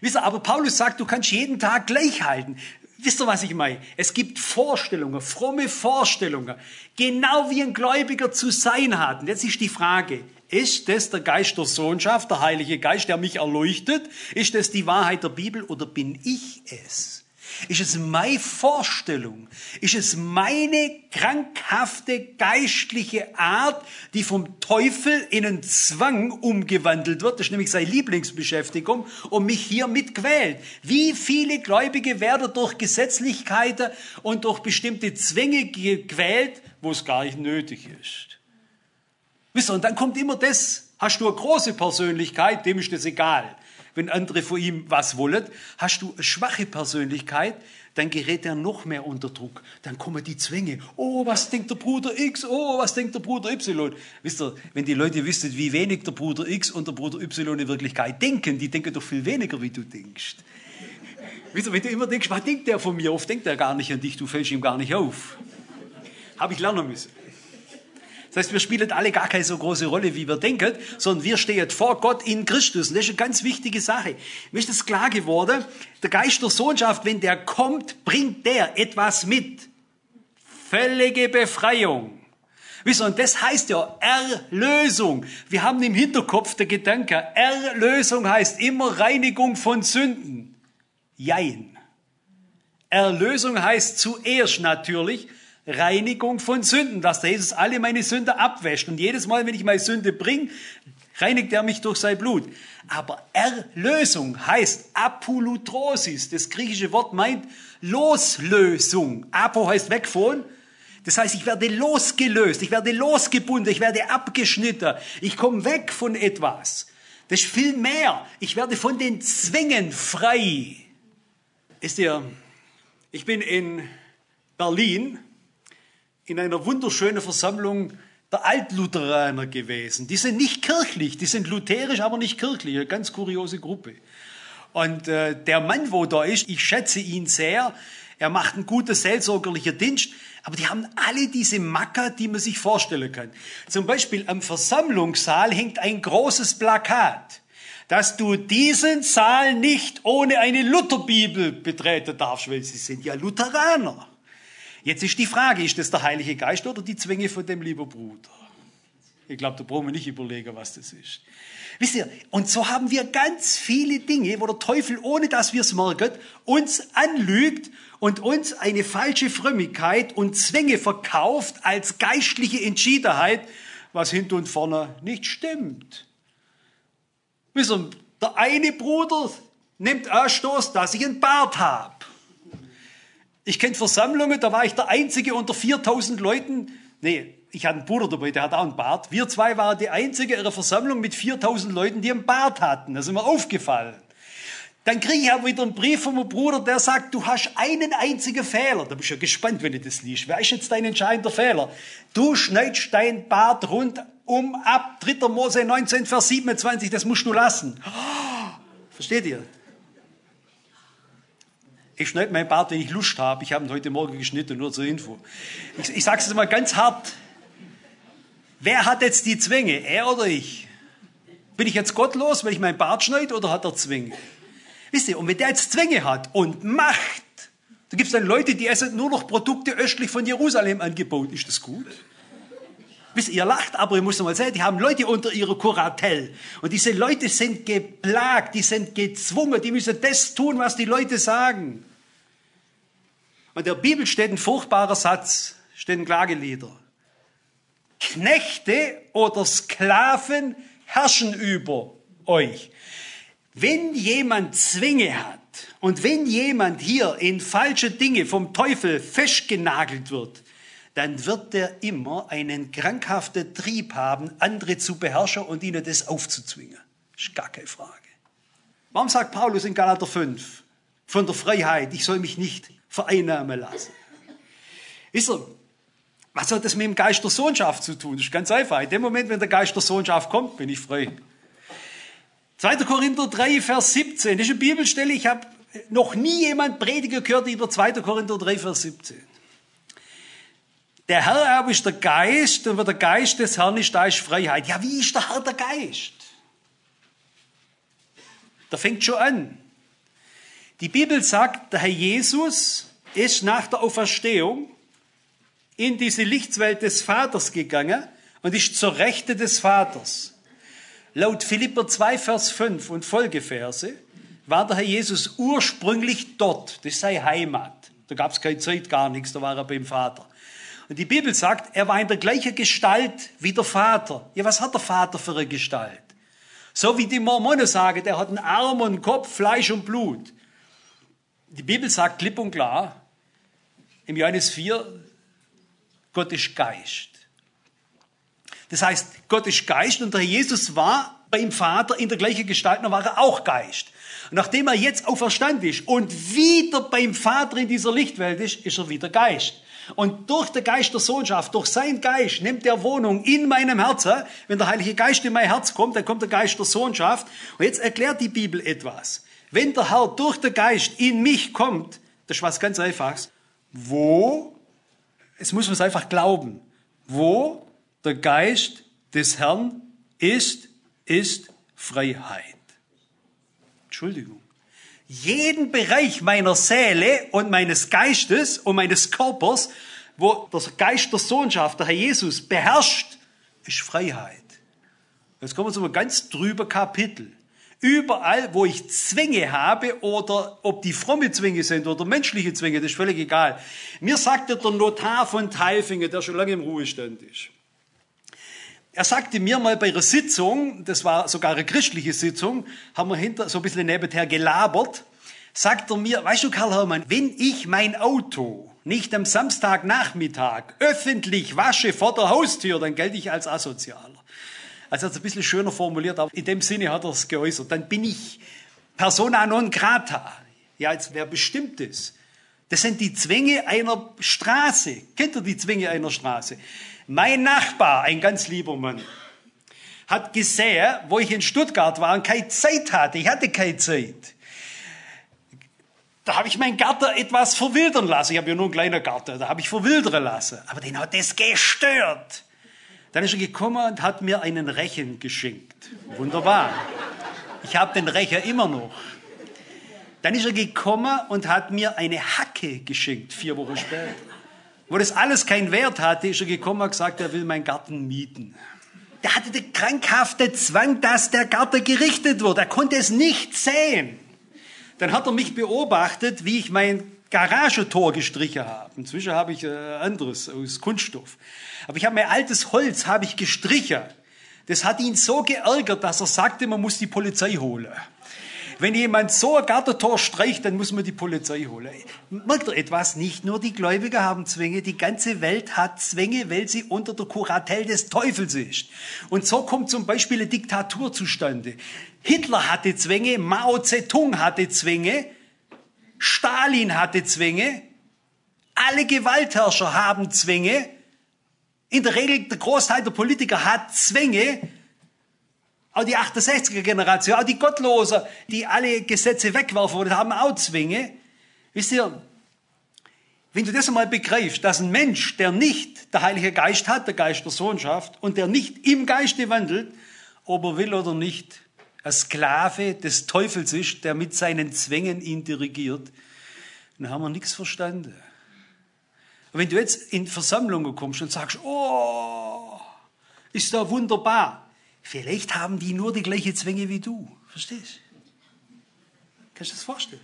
Wisst ihr, aber Paulus sagt, du kannst jeden Tag gleich halten. Wisst ihr, was ich meine? Es gibt Vorstellungen, fromme Vorstellungen, genau wie ein Gläubiger zu sein hat. Und jetzt ist die Frage, ist das der Geist der Sohnschaft, der Heilige Geist, der mich erleuchtet? Ist das die Wahrheit der Bibel oder bin ich es? Ist es meine Vorstellung? Ist es meine krankhafte geistliche Art, die vom Teufel in einen Zwang umgewandelt wird? Das ist nämlich seine Lieblingsbeschäftigung und mich hier mitquält. Wie viele Gläubige werden durch Gesetzlichkeiten und durch bestimmte Zwänge gequält, wo es gar nicht nötig ist? Wisst ihr, und dann kommt immer das, hast du eine große Persönlichkeit, dem ist das egal. Wenn andere von ihm was wollen, hast du eine schwache Persönlichkeit, dann gerät er noch mehr unter Druck. Dann kommen die Zwänge. Oh, was denkt der Bruder X? Oh, was denkt der Bruder Y? Wisst ihr, wenn die Leute wüssten, wie wenig der Bruder X und der Bruder Y in Wirklichkeit denken, die denken doch viel weniger, wie du denkst. Wisst ihr, wenn du immer denkst, was denkt der von mir? Oft denkt er gar nicht an dich, du fällst ihm gar nicht auf. Habe ich lernen müssen. Das heißt, wir spielen alle gar keine so große Rolle, wie wir denken, sondern wir stehen vor Gott in Christus. Und das ist eine ganz wichtige Sache. Mir ist das klar geworden, der Geist der Sohnschaft, wenn der kommt, bringt der etwas mit. Völlige Befreiung. Wisst ihr, und das heißt ja Erlösung. Wir haben im Hinterkopf den Gedanken, Erlösung heißt immer Reinigung von Sünden. Jein. Erlösung heißt zuerst natürlich Reinigung von Sünden, dass der Jesus alle meine Sünde abwäscht. Und jedes Mal, wenn ich meine Sünde bringe, reinigt er mich durch sein Blut. Aber Erlösung heißt Apolutrosis. Das griechische Wort meint Loslösung. Apo heißt weg von. Das heißt, ich werde losgelöst, ich werde losgebunden, ich werde abgeschnitten. Ich komme weg von etwas. Das ist viel mehr. Ich werde von den Zwängen frei. Ich bin in Berlin in einer wunderschönen Versammlung der Altlutheraner gewesen. Die sind nicht kirchlich, die sind lutherisch, aber nicht kirchlich. Eine ganz kuriose Gruppe. Und der Mann, wo da ist, ich schätze ihn sehr. Er macht einen guten seelsorgerlichen Dienst. Aber die haben alle diese Macker, die man sich vorstellen kann. Zum Beispiel am Versammlungssaal hängt ein großes Plakat, dass du diesen Saal nicht ohne eine Lutherbibel betreten darfst, weil sie sind ja Lutheraner. Jetzt ist die Frage, ist das der Heilige Geist oder die Zwänge von dem lieben Bruder? Ich glaube, da brauchen wir nicht überlegen, was das ist. Wisst ihr, und so haben wir ganz viele Dinge, wo der Teufel, ohne dass wir es merken, uns anlügt und uns eine falsche Frömmigkeit und Zwänge verkauft als geistliche Entschiedenheit, was hinten und vorne nicht stimmt. Wisst ihr, der eine Bruder nimmt Anstoß, dass ich einen Bart habe. Ich kenne Versammlungen, da war ich der Einzige unter 4000 Leuten. Nee, ich hatte einen Bruder dabei, der hat auch einen Bart. Wir zwei waren die Einzige in einer Versammlung mit 4000 Leuten, die einen Bart hatten. Das ist mir aufgefallen. Dann kriege ich aber wieder einen Brief von meinem Bruder, der sagt, du hast einen einzigen Fehler. Da bist du ja gespannt, wenn du das liest. Wer ist jetzt dein entscheidender Fehler? Du schneidest dein Bart rundum ab. 3. Mose 19, Vers 27, das musst du lassen. Versteht ihr? Ich schneide meinen Bart, wenn ich Lust habe. Ich habe ihn heute Morgen geschnitten, nur zur Info. Ich sage es mal ganz hart. Wer hat jetzt die Zwänge? Er oder ich? Bin ich jetzt gottlos, weil ich meinen Bart schneide, oder hat er Zwänge? Wisst ihr, und wenn der jetzt Zwänge hat und Macht, da gibt es dann Leute, die essen nur noch Produkte östlich von Jerusalem angeboten. Ist das gut? Wisst ihr, ihr lacht, aber ich muss noch mal sagen, die haben Leute unter ihrer Kuratell. Und diese Leute sind geplagt, die sind gezwungen, die müssen das tun, was die Leute sagen. Und in der Bibel steht ein furchtbarer Satz, steht ein Klagelieder. Knechte oder Sklaven herrschen über euch. Wenn jemand Zwänge hat und wenn jemand hier in falsche Dinge vom Teufel festgenagelt wird, dann wird er immer einen krankhaften Trieb haben, andere zu beherrschen und ihnen das aufzuzwingen. Das ist gar keine Frage. Warum sagt Paulus in Galater 5 von der Freiheit, ich soll mich nicht vereinnahmen lassen? Wisst ihr, was hat das mit dem Geist der Sohnschaft zu tun? Das ist ganz einfach. In dem Moment, wenn der Geist der Sohnschaft kommt, bin ich frei. 2. Korinther 3, Vers 17. Das ist eine Bibelstelle, ich habe noch nie jemand predigen gehört über 2. Korinther 3, Vers 17. Der Herr aber ist der Geist, und wo der Geist des Herrn ist, da ist Freiheit. Ja, wie ist der Herr der Geist? Da fängt schon an. Die Bibel sagt, der Herr Jesus ist nach der Auferstehung in diese Lichtwelt des Vaters gegangen und ist zur Rechte des Vaters. Laut Philipper 2, Vers 5 und Folgeverse war der Herr Jesus ursprünglich dort. Das ist seine Heimat. Da gab es keine Zeit, gar nichts, da war er beim Vater. Und die Bibel sagt, er war in der gleichen Gestalt wie der Vater. Ja, was hat der Vater für eine Gestalt? So wie die Mormonen sagen, er hat einen Arm und einen Kopf, Fleisch und Blut. Die Bibel sagt klipp und klar, im Johannes 4, Gott ist Geist. Das heißt, Gott ist Geist und der Jesus war beim Vater in der gleichen Gestalt, dann war er auch Geist. Und nachdem er jetzt auferstanden ist und wieder beim Vater in dieser Lichtwelt ist er wieder Geist. Und durch den Geist der Sohnschaft, durch seinen Geist nimmt er Wohnung in meinem Herzen. Wenn der Heilige Geist in mein Herz kommt, dann kommt der Geist der Sohnschaft. Und jetzt erklärt die Bibel etwas. Wenn der Herr durch den Geist in mich kommt, das ist was ganz Einfaches. Es muss man es einfach glauben. Wo der Geist des Herrn ist Freiheit. Entschuldigung. Jeden Bereich meiner Seele und meines Geistes und meines Körpers, wo der Geist der Sohnschaft, der Herr Jesus, beherrscht, ist Freiheit. Jetzt kommen wir zu einem ganz drüber Kapitel. Überall, wo ich Zwänge habe oder ob die fromme Zwänge sind oder menschliche Zwänge, das ist völlig egal. Mir sagte der Notar von Tailfingen, der schon lange im Ruhestand ist. Er sagte mir mal bei einer Sitzung, das war sogar eine christliche Sitzung, haben wir hinter so ein bisschen nebenher gelabert, sagt er mir, weißt du Karl Hermann, wenn ich mein Auto nicht am Samstagnachmittag öffentlich wasche vor der Haustür, dann gelte ich als Asozialer. Also er hat es ein bisschen schöner formuliert, aber in dem Sinne hat er es geäußert. Dann bin ich persona non grata. Ja, jetzt wer bestimmt ist. Das sind die Zwänge einer Straße. Kennt ihr die Zwänge einer Straße? Mein Nachbar, ein ganz lieber Mann, hat gesehen, wo ich in Stuttgart war und keine Zeit hatte. Ich hatte keine Zeit. Da habe ich meinen Garten etwas verwildern lassen. Ich habe ja nur einen kleinen Garten. Da habe ich verwildern lassen. Aber den hat das gestört. Dann ist er gekommen und hat mir einen Rechen geschenkt. Wunderbar. Ich habe den Rechen immer noch. Dann ist er gekommen und hat mir eine Hacke geschenkt, 4 Wochen später. Wo das alles keinen Wert hatte, ist er gekommen und gesagt, er will meinen Garten mieten. Der hatte den krankhaften Zwang, dass der Garten gerichtet wird. Er konnte es nicht sehen. Dann hat er mich beobachtet, wie ich mein Garagentor gestrichen habe. Inzwischen habe ich anderes aus Kunststoff. Aber ich habe mein altes Holz habe ich gestrichen. Das hat ihn so geärgert, dass er sagte, man muss die Polizei holen. Wenn jemand so ein Gartentor streicht, dann muss man die Polizei holen. Merkt ihr etwas? Nicht nur die Gläubigen haben Zwänge, die ganze Welt hat Zwänge, weil sie unter der Kuratel des Teufels ist. Und so kommt zum Beispiel eine Diktatur zustande. Hitler hatte Zwänge, Mao Zedong hatte Zwänge, Stalin hatte Zwänge, alle Gewaltherrscher haben Zwänge. In der Regel, der Großteil der Politiker hat Zwänge. Auch die 68er-Generation, auch die Gottlosen, die alle Gesetze wegwerfen wollen, haben auch Zwänge. Wisst ihr, wenn du das einmal begreifst, dass ein Mensch, der nicht der Heilige Geist hat, der Geist der Sohnschaft, und der nicht im Geiste wandelt, ob er will oder nicht, ein Sklave des Teufels ist, der mit seinen Zwängen ihn dirigiert, dann haben wir nichts verstanden. Und wenn du jetzt in Versammlungen kommst und sagst, oh, ist da wunderbar, vielleicht haben die nur die gleichen Zwänge wie du. Verstehst du? Kannst du das vorstellen?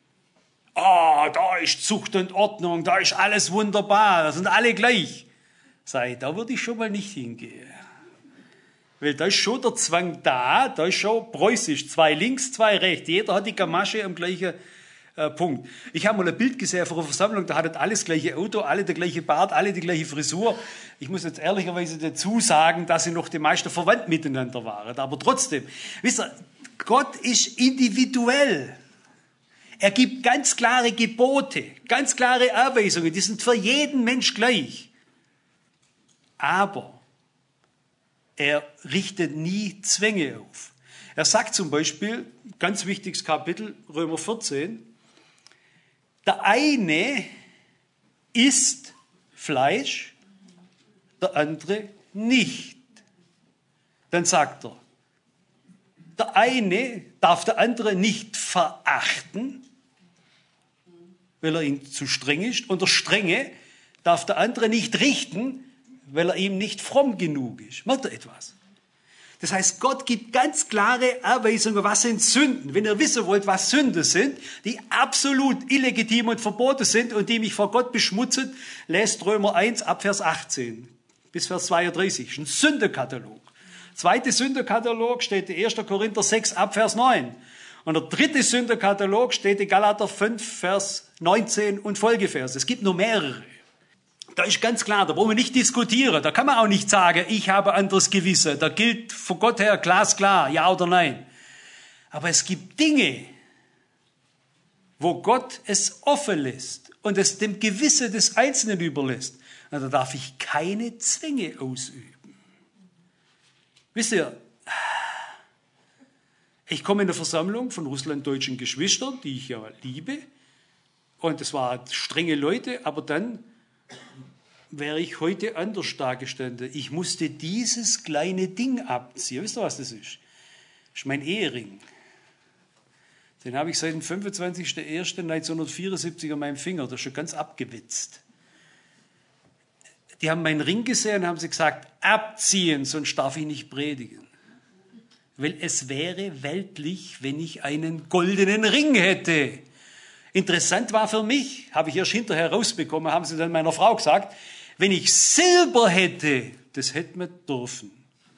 Da ist Zucht und Ordnung, da ist alles wunderbar, da sind alle gleich. Sag ich, da würde ich schon mal nicht hingehen. Weil da ist schon der Zwang da ist schon preußisch. 2 links, 2 rechts. Jeder hat die Gamasche am gleichen Punkt. Ich habe mal ein Bild gesehen von einer Versammlung, da hat alles gleiche Auto, alle der gleiche Bart, alle die gleiche Frisur. Ich muss jetzt ehrlicherweise dazu sagen, dass sie noch die meisten verwandt miteinander waren. Aber trotzdem, wisst ihr, Gott ist individuell. Er gibt ganz klare Gebote, ganz klare Anweisungen, die sind für jeden Mensch gleich. Aber er richtet nie Zwänge auf. Er sagt zum Beispiel, ganz wichtiges Kapitel, Römer 14, der eine isst Fleisch, der andere nicht. Dann sagt er, der eine darf der andere nicht verachten, weil er ihm zu streng ist. Und der Strenge darf der andere nicht richten, weil er ihm nicht fromm genug ist. Merkt ihr etwas? Das heißt, Gott gibt ganz klare Anweisungen, was sind Sünden. Wenn ihr wissen wollt, was Sünden sind, die absolut illegitim und verboten sind und die mich vor Gott beschmutzen, lest Römer 1 ab Vers 18 bis Vers 32. Das ist ein Sündenkatalog. Zweite Sündenkatalog steht in 1. Korinther 6 ab Vers 9. Und der dritte Sündenkatalog steht in Galater 5 Vers 19 und Folgeverse. Es gibt nur mehrere. Da ist ganz klar, da brauchen wir nicht diskutieren. Da kann man auch nicht sagen, ich habe anderes Gewissen. Da gilt von Gott her glasklar, ja oder nein. Aber es gibt Dinge, wo Gott es offen lässt und es dem Gewissen des Einzelnen überlässt. Und da darf ich keine Zwänge ausüben. Wisst ihr, ich komme in eine Versammlung von russlanddeutschen Geschwistern, die ich ja liebe. Und es waren strenge Leute, aber dann wäre ich heute anders dargestanden. Ich musste dieses kleine Ding abziehen. Wisst ihr, was das ist? Das ist mein Ehering. Den habe ich seit dem 25.01.1974 an meinem Finger. Das ist schon ganz abgewitzt. Die haben meinen Ring gesehen und haben sie gesagt, abziehen, sonst darf ich nicht predigen. Weil es wäre weltlich, wenn ich einen goldenen Ring hätte. Interessant war für mich, habe ich erst hinterher rausbekommen, haben sie dann meiner Frau gesagt, wenn ich Silber hätte, das hätte man dürfen.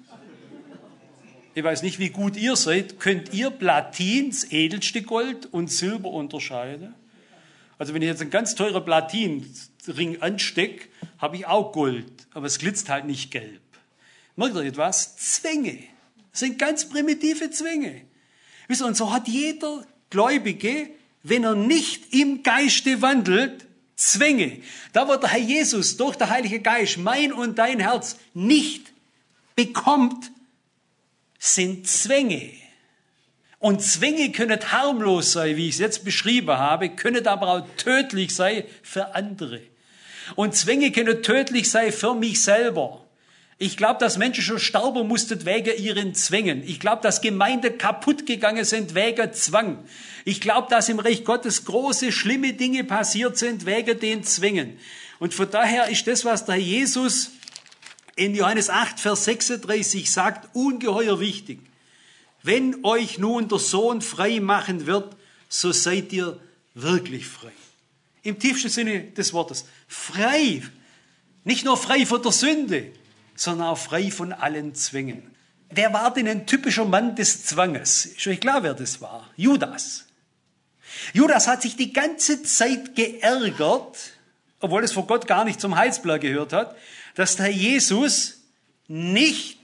Ich weiß nicht, wie gut ihr seid. Könnt ihr Platin, das edelste Gold, und Silber unterscheiden? Also wenn ich jetzt einen ganz teuren Platinring anstecke, habe ich auch Gold, aber es glitzt halt nicht gelb. Merkt ihr etwas? Zwänge. Das sind ganz primitive Zwänge. Wisst ihr, und so hat jeder Gläubige, wenn er nicht im Geiste wandelt, Zwänge. Da wird der Herr Jesus durch den Heiligen Geist mein und dein Herz nicht bekommt, sind Zwänge. Und Zwänge können harmlos sein, wie ich es jetzt beschrieben habe, können aber auch tödlich sein für andere. Und Zwänge können tödlich sein für mich selber. Ich glaube, dass Menschen schon sterben mussten wegen ihren Zwängen. Ich glaube, dass Gemeinden kaputt gegangen sind wegen Zwang. Ich glaube, dass im Reich Gottes große, schlimme Dinge passiert sind wegen den Zwängen. Und von daher ist das, was der Herr Jesus in Johannes 8, Vers 36 sagt, ungeheuer wichtig. Wenn euch nun der Sohn frei machen wird, so seid ihr wirklich frei. Im tiefsten Sinne des Wortes. Frei. Nicht nur frei von der Sünde, sondern auch frei von allen Zwängen. Wer war denn ein typischer Mann des Zwanges? Ist euch klar, wer das war? Judas. Judas hat sich die ganze Zeit geärgert, obwohl es vor Gott gar nicht zum Heilsplan gehört hat, dass der Jesus nicht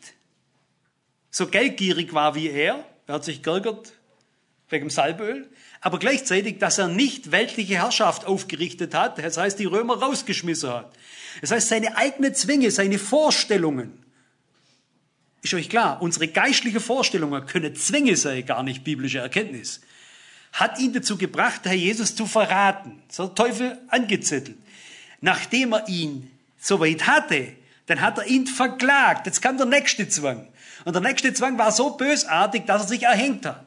so geldgierig war wie er. Er hat sich geärgert wegen dem Salböl. Aber gleichzeitig, dass er nicht weltliche Herrschaft aufgerichtet hat, das heißt, die Römer rausgeschmissen hat. Das heißt, seine eigenen Zwänge, seine Vorstellungen. Ist euch klar, unsere geistlichen Vorstellungen können Zwänge sein, gar nicht biblische Erkenntnis. Hat ihn dazu gebracht, Herr Jesus zu verraten. So hat der Teufel angezettelt. Nachdem er ihn soweit hatte, dann hat er ihn verklagt. Jetzt kam der nächste Zwang. Und der nächste Zwang war so bösartig, dass er sich erhängt hat.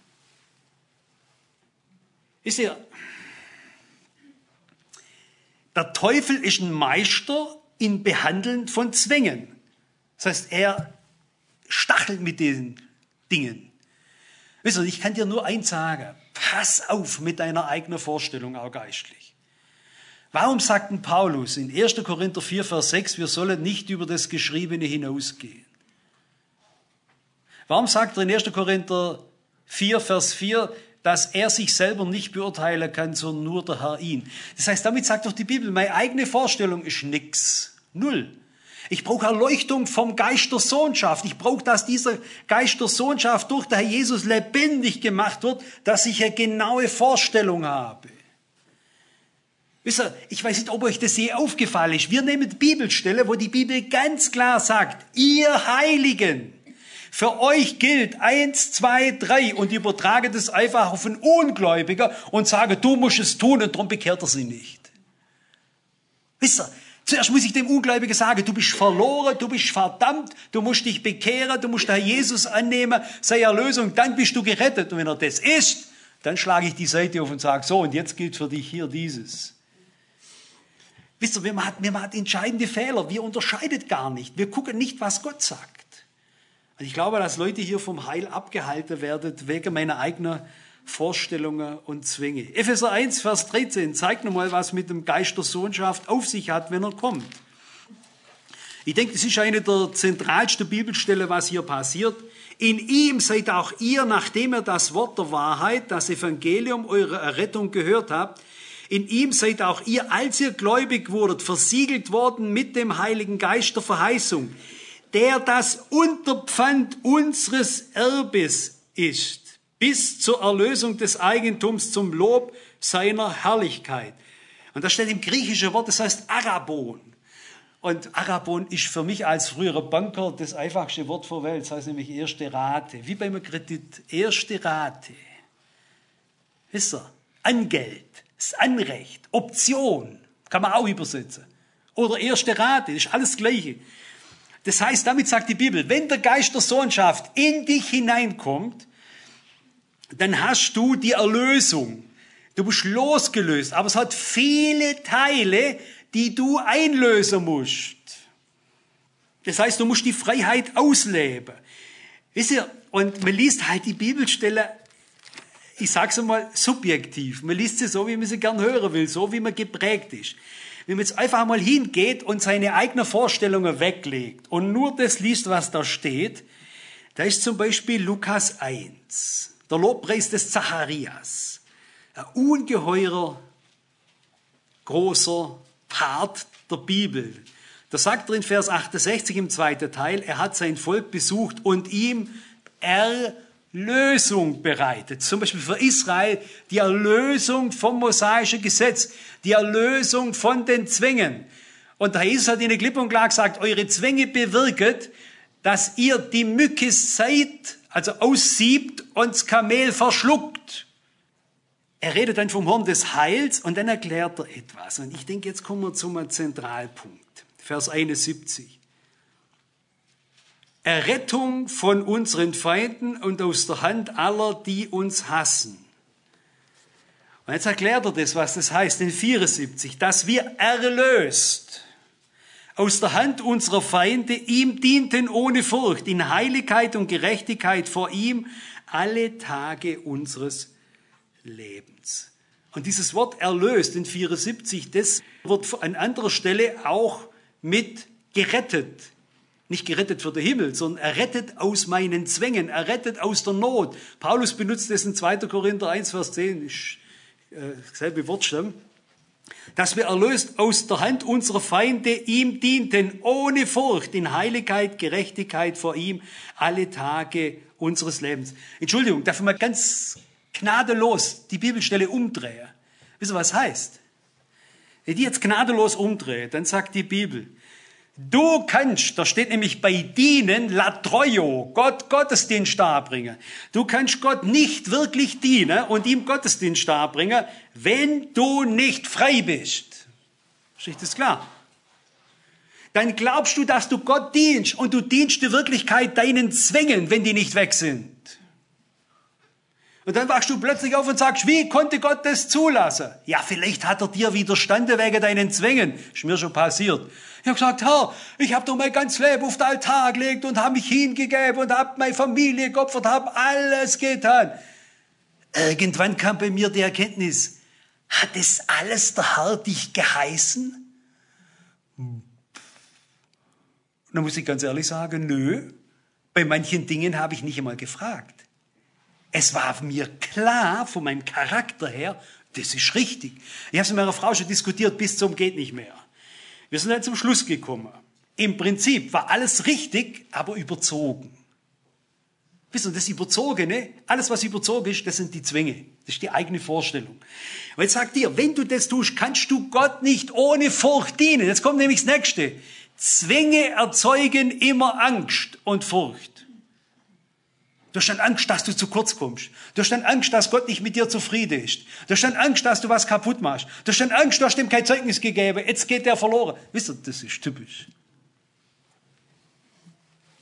Wisst ihr, der Teufel ist ein Meister im Behandeln von Zwängen. Das heißt, er stachelt mit diesen Dingen. Wisst ihr, ich kann dir nur eins sagen, pass auf mit deiner eigenen Vorstellung, auch geistlich. Warum sagt denn Paulus in 1. Korinther 4, Vers 6, wir sollen nicht über das Geschriebene hinausgehen? Warum sagt er in 1. Korinther 4, Vers 4, dass er sich selber nicht beurteilen kann, sondern nur der Herr ihn? Das heißt, damit sagt doch die Bibel, meine eigene Vorstellung ist nix. Null. Ich brauche Erleuchtung vom Geist der Sohnschaft. Ich brauche, dass dieser Geist der Sohnschaft durch den Herr Jesus lebendig gemacht wird, dass ich eine genaue Vorstellung habe. Wisst ihr, ich weiß nicht, ob euch das je aufgefallen ist. Wir nehmen Bibelstelle, wo die Bibel ganz klar sagt, ihr Heiligen, für euch gilt 1, 2, 3 und übertrage das einfach auf einen Ungläubiger und sage, du musst es tun und darum bekehrt er sie nicht. Wisst ihr, zuerst muss ich dem Ungläubigen sagen, du bist verloren, du bist verdammt, du musst dich bekehren, du musst den Herr Jesus annehmen, sei Erlösung, dann bist du gerettet. Und wenn er das ist, Dann schlage ich die Seite auf und sage, so, und jetzt gilt für dich hier dieses. Wisst ihr, wir machen entscheidende Fehler. Wir unterscheiden gar nicht. Wir gucken nicht, was Gott sagt. Und ich glaube, dass Leute hier vom Heil abgehalten werden wegen meiner eigenen Vorstellungen und Zwänge. Epheser 1, Vers 13 zeigt nochmal, was mit dem Geist der Sohnschaft auf sich hat, wenn er kommt. Ich denke, das ist eine der zentralsten Bibelstellen, was hier passiert. In ihm seid auch ihr, nachdem ihr das Wort der Wahrheit, das Evangelium eurer Errettung gehört habt, in ihm seid auch ihr, als ihr gläubig wurdet, versiegelt worden mit dem Heiligen Geist der Verheißung, der das Unterpfand unseres Erbes ist, bis zur Erlösung des Eigentums zum Lob seiner Herrlichkeit. Und das steht im griechischen Wort, das heißt Arabon. Und Arabon ist für mich als früherer Banker das einfachste Wort der Welt. Das heißt nämlich erste Rate. Wie beim Kredit. Erste Rate. Wisst ihr? Angeld. Das Anrecht. Option. Kann man auch übersetzen. Oder erste Rate. Das ist alles das Gleiche. Das heißt, damit sagt die Bibel, wenn der Geist der Sohnschaft in dich hineinkommt, dann hast du die Erlösung. Du bist losgelöst. Aber es hat viele Teile, die du einlösen musst. Das heißt, du musst die Freiheit ausleben. Wisst ihr, und man liest halt die Bibelstelle, ich sag's einmal, subjektiv. Man liest sie so, wie man sie gern hören will, so wie man geprägt ist. Wenn man jetzt einfach mal hingeht und seine eigenen Vorstellungen weglegt und nur das liest, was da steht, da ist zum Beispiel Lukas 1, der Lobpreis des Zacharias. Ein ungeheurer, großer Part der Bibel. Da sagt er in Vers 68 im zweiten Teil, er hat sein Volk besucht und ihm Erlösung bereitet. Zum Beispiel für Israel die Erlösung vom mosaischen Gesetz, die Erlösung von den Zwängen. Und der Jesus hat ihnen klipp und klar gesagt, eure Zwänge bewirket, dass ihr die Mücke seid, also aussiebt und das Kamel verschluckt. Er redet dann vom Horn des Heils und dann erklärt er etwas. Und ich denke, jetzt kommen wir zum Zentralpunkt. Vers 71. Errettung von unseren Feinden und aus der Hand aller, die uns hassen. Und jetzt erklärt er das, was das heißt, in 74, dass wir erlöst aus der Hand unserer Feinde ihm dienten ohne Furcht, in Heiligkeit und Gerechtigkeit vor ihm alle Tage unseres Lebens. Und dieses Wort erlöst in 74, das wird an anderer Stelle auch mit gerettet. Nicht gerettet für den Himmel, sondern errettet aus meinen Zwängen, errettet aus der Not. Paulus benutzt das in 2. Korinther 1, Vers 10, ist selbe Wortstamm. Dass wir erlöst aus der Hand unserer Feinde ihm dienten, ohne Furcht, in Heiligkeit, Gerechtigkeit vor ihm, alle Tage unseres Lebens. Entschuldigung, darf ich mal ganz gnadenlos die Bibelstelle umdrehe. Wisst ihr, was heißt? Wenn die jetzt gnadenlos umdrehe, dann sagt die Bibel, du kannst, da steht nämlich bei dienen, latroio, Gott Gottesdienst darbringen. Du kannst Gott nicht wirklich dienen und ihm Gottesdienst darbringen, wenn du nicht frei bist. Ist das klar? Dann glaubst du, dass du Gott dienst und du dienst in Wirklichkeit deinen Zwängen, wenn die nicht weg sind. Und dann wachst du plötzlich auf und sagst, wie konnte Gott das zulassen? Ja, vielleicht hat er dir widerstanden wegen deinen Zwängen. Ist mir schon passiert. Ich habe gesagt, Herr, ich habe doch mein ganzes Leben auf den Altar gelegt und habe mich hingegeben und habe meine Familie geopfert, habe alles getan. Irgendwann kam bei mir die Erkenntnis, hat das alles der Herr dich geheißen? Und dann muss ich ganz ehrlich sagen, nö, bei manchen Dingen habe ich nicht einmal gefragt. Es war mir klar, von meinem Charakter her, das ist richtig. Ich habe es mit meiner Frau schon diskutiert, bis zum geht nicht mehr. Wir sind dann zum Schluss gekommen. Im Prinzip war alles richtig, aber überzogen. Wisst ihr, das Überzogene, alles was überzogen ist, das sind die Zwänge. Das ist die eigene Vorstellung. Und jetzt sagt ihr, wenn du das tust, kannst du Gott nicht ohne Furcht dienen. Jetzt kommt nämlich das Nächste. Zwänge erzeugen immer Angst und Furcht. Du hast dann Angst, dass du zu kurz kommst. Du hast dann Angst, dass Gott nicht mit dir zufrieden ist. Du hast dann Angst, dass du was kaputt machst. Du hast dann Angst, du hast ihm kein Zeugnis gegeben. Jetzt geht der verloren. Wisst ihr, das ist typisch.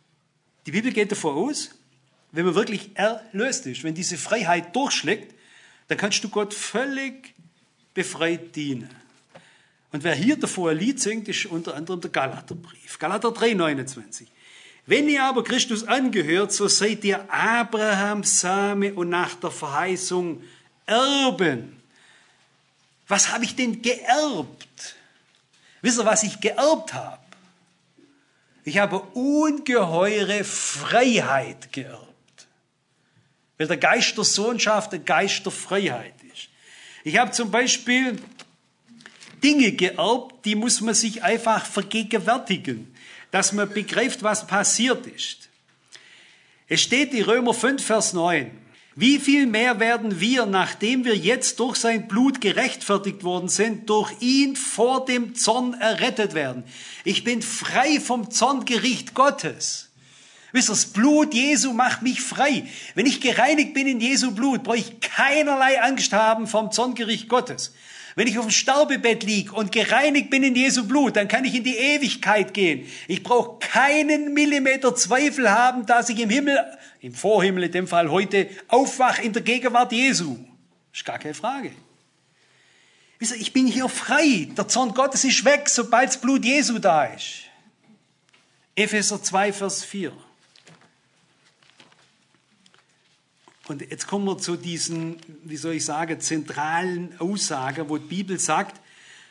Die Bibel geht davon aus, wenn man wirklich erlöst ist, wenn diese Freiheit durchschlägt, dann kannst du Gott völlig befreit dienen. Und wer hier davor ein Lied singt, ist unter anderem der Galaterbrief. Galater 3,29. Wenn ihr aber Christus angehört, so seid ihr Abrahams Same und nach der Verheißung Erben. Was habe ich denn geerbt? Wisst ihr, was ich geerbt habe? Ich habe ungeheure Freiheit geerbt. Weil der Geist der Sohnschaft der Geist der Freiheit ist. Ich habe zum Beispiel Dinge geerbt, die muss man sich einfach vergegenwärtigen, dass man begreift, was passiert ist. Es steht in Römer 5, Vers 9. Wie viel mehr werden wir, nachdem wir jetzt durch sein Blut gerechtfertigt worden sind, durch ihn vor dem Zorn errettet werden? Ich bin frei vom Zorngericht Gottes. Wisst ihr, das Blut Jesu macht mich frei. Wenn ich gereinigt bin in Jesu Blut, brauche ich keinerlei Angst haben vom Zorngericht Gottes. Wenn ich auf dem Sterbebett liege und gereinigt bin in Jesu Blut, dann kann ich in die Ewigkeit gehen. Ich brauche keinen Millimeter Zweifel haben, dass ich im Himmel, im Vorhimmel in dem Fall heute, aufwache in der Gegenwart Jesu. Ist gar keine Frage. Wisst ihr, ich bin hier frei. Der Zorn Gottes ist weg, sobald das Blut Jesu da ist. Epheser 2, Vers 4. Und jetzt kommen wir zu diesen, wie soll ich sagen, zentralen Aussagen, wo die Bibel sagt,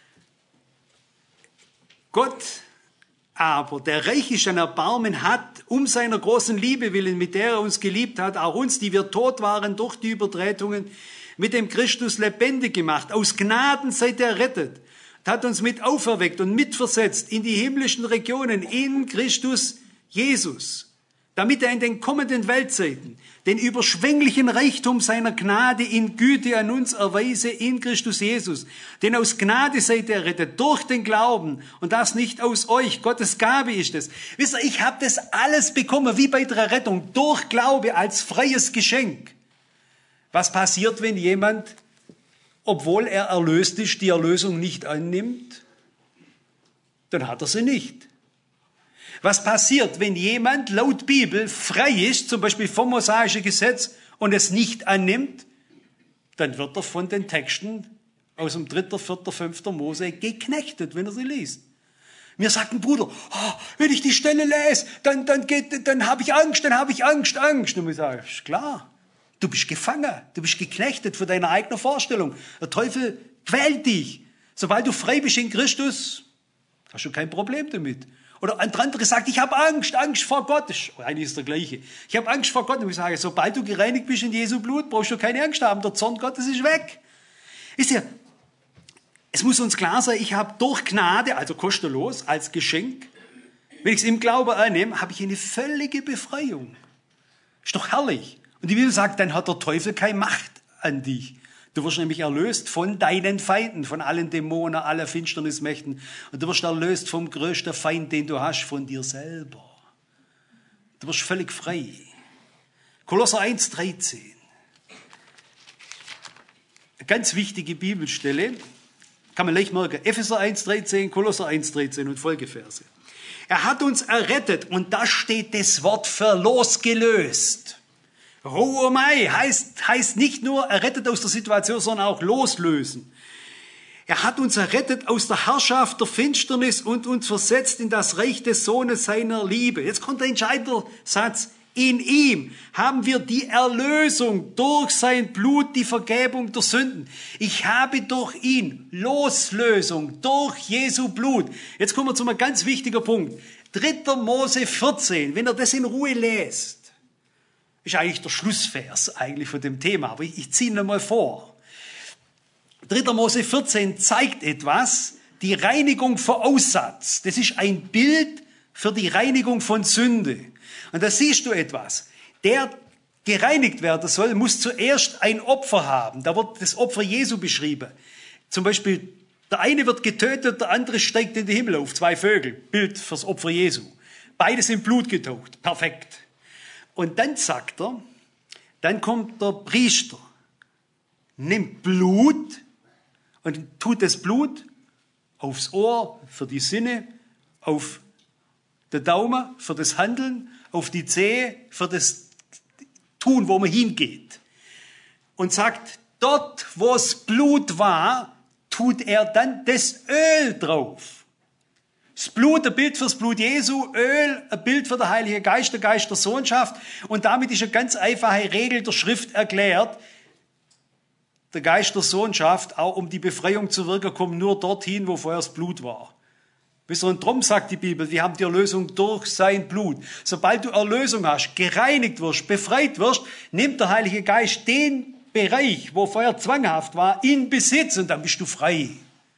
Gott aber, der reich ist an Erbarmen, hat um seiner großen Liebe willen, mit der er uns geliebt hat, auch uns, die wir tot waren durch die Übertretungen, mit dem Christus lebendig gemacht. Aus Gnaden seid ihr errettet. Und hat uns mit auferweckt und mitversetzt in die himmlischen Regionen in Christus Jesus, damit er in den kommenden Weltzeiten den überschwänglichen Reichtum seiner Gnade in Güte an uns erweise in Christus Jesus. Denn aus Gnade seid ihr errettet, durch den Glauben, und das nicht aus euch. Gottes Gabe ist es. Wisst ihr, ich habe das alles bekommen, wie bei der Errettung, durch Glaube als freies Geschenk. Was passiert, wenn jemand, obwohl er erlöst ist, die Erlösung nicht annimmt? Dann hat er sie nicht. Was passiert, wenn jemand laut Bibel frei ist, zum Beispiel vom mosaischen Gesetz, und es nicht annimmt? Dann wird er von den Texten aus dem 3., 4., 5. Mose geknechtet, wenn er sie liest. Mir sagt ein Bruder, wenn ich die Stelle lese, dann habe ich Angst. Und ich sage, ist klar, du bist gefangen, du bist geknechtet für deine eigene Vorstellung. Der Teufel quält dich. Sobald du frei bist in Christus, hast du kein Problem damit. Oder ein anderer sagt, ich habe Angst vor Gott. Eigentlich ist der gleiche. Ich habe Angst vor Gott. Und ich sage, sobald du gereinigt bist in Jesu Blut, brauchst du keine Angst haben. Der Zorn Gottes ist weg. Wisst ihr, es muss uns klar sein, ich habe durch Gnade, also kostenlos, als Geschenk, wenn ich es im Glauben annehme, habe ich eine völlige Befreiung. Ist doch herrlich. Und die Bibel sagt, dann hat der Teufel keine Macht an dich. Du wirst nämlich erlöst von deinen Feinden, von allen Dämonen, aller Finsternismächten. Und du wirst erlöst vom größten Feind, den du hast, von dir selber. Du wirst völlig frei. Kolosser 1,13. Eine ganz wichtige Bibelstelle. Kann man leicht merken. Epheser 1,13, Kolosser 1,13 und Folgeverse. Er hat uns errettet und da steht das Wort für losgelöst. Ruomai heißt nicht nur errettet aus der Situation, sondern auch loslösen. Er hat uns errettet aus der Herrschaft der Finsternis und uns versetzt in das Reich des Sohnes seiner Liebe. Jetzt kommt der entscheidende Satz. In ihm haben wir die Erlösung durch sein Blut, die Vergebung der Sünden. Ich habe durch ihn Loslösung, durch Jesu Blut. Jetzt kommen wir zu einem ganz wichtigen Punkt. 3. Mose 14, wenn ihr das in Ruhe lest, ist eigentlich der Schlussvers eigentlich von dem Thema, aber ich ziehe ihn mal vor. 3. Mose 14 zeigt etwas, die Reinigung vor Aussatz. Das ist ein Bild für die Reinigung von Sünde. Und da siehst du etwas. Der gereinigt werden soll, muss zuerst ein Opfer haben. Da wird das Opfer Jesu beschrieben. Zum Beispiel, der eine wird getötet, der andere steigt in den Himmel auf, 2 Vögel. Bild fürs Opfer Jesu. Beide sind Blut getaucht. Perfekt. Und dann sagt er, dann kommt der Priester, nimmt Blut und tut das Blut aufs Ohr für die Sinne, auf den Daumen für das Handeln, auf die Zehe für das Tun, wo man hingeht. Und sagt, dort, wo es Blut war, tut er dann das Öl drauf. Das Blut, ein Bild fürs Blut Jesu, Öl, ein Bild für den Heiligen Geist, der Geist der Sohnschaft. Und damit ist eine ganz einfache Regel der Schrift erklärt. Der Geist der Sohnschaft, auch um die Befreiung zu wirken, kommt nur dorthin, wo vorher das Blut war. Wisst ihr, und drum sagt die Bibel, wir haben die Erlösung durch sein Blut. Sobald du Erlösung hast, gereinigt wirst, befreit wirst, nimmt der Heilige Geist den Bereich, wo vorher zwanghaft war, in Besitz und dann bist du frei.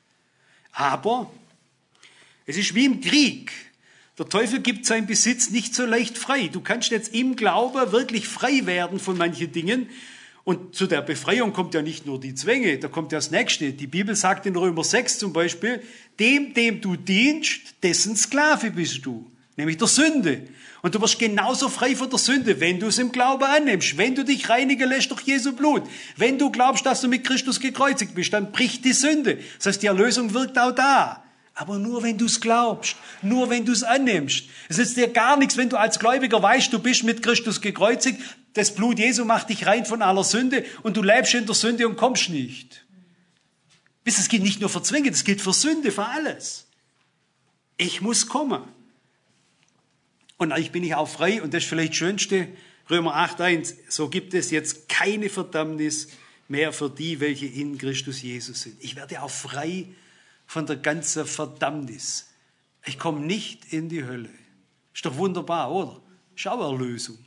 Aber es ist wie im Krieg. Der Teufel gibt seinen Besitz nicht so leicht frei. Du kannst jetzt im Glauben wirklich frei werden von manchen Dingen. Und zu der Befreiung kommt ja nicht nur die Zwänge, da kommt ja das Nächste. Die Bibel sagt in Römer 6 zum Beispiel, dem du dienst, dessen Sklave bist du, nämlich der Sünde. Und du wirst genauso frei von der Sünde, wenn du es im Glauben annimmst, wenn du dich reinigen lässt durch Jesu Blut. Wenn du glaubst, dass du mit Christus gekreuzigt bist, dann bricht die Sünde. Das heißt, die Erlösung wirkt auch da. Aber nur, wenn du es glaubst, nur, wenn du es annimmst. Es nützt dir gar nichts, wenn du als Gläubiger weißt, du bist mit Christus gekreuzigt, das Blut Jesu macht dich rein von aller Sünde und du lebst in der Sünde und kommst nicht. Das gilt nicht nur für Zwänge, das gilt für Sünde, für alles. Ich muss kommen. Und eigentlich bin ich auch frei und das ist vielleicht das Schönste, Römer 8,1, so gibt es jetzt keine Verdammnis mehr für die, welche in Christus Jesus sind. Ich werde auch frei von der ganzen Verdammnis. Ich komme nicht in die Hölle. Ist doch wunderbar, oder? Ist auch Erlösung.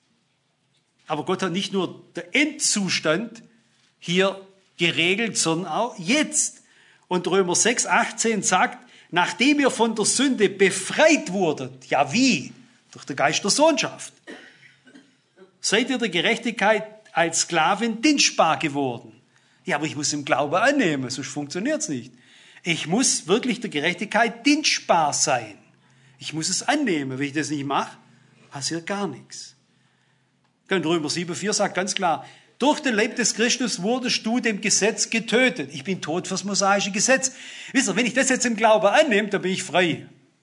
Aber Gott hat nicht nur den Endzustand hier geregelt, sondern auch jetzt. Und Römer 6,18 sagt, nachdem ihr von der Sünde befreit wurdet, ja wie? Durch den Geist der Sohnschaft. Seid ihr der Gerechtigkeit als Sklavin dienstbar geworden. Ja, aber ich muss im Glauben annehmen, sonst funktioniert es nicht. Ich muss wirklich der Gerechtigkeit dienstbar sein. Ich muss es annehmen. Wenn ich das nicht mache, passiert gar nichts. Und Römer 7,4 sagt ganz klar, durch den Leib des Christus wurdest du dem Gesetz getötet. Ich bin tot fürs mosaische Gesetz. Wisst ihr, wenn ich das jetzt im Glauben annehme, dann bin ich frei.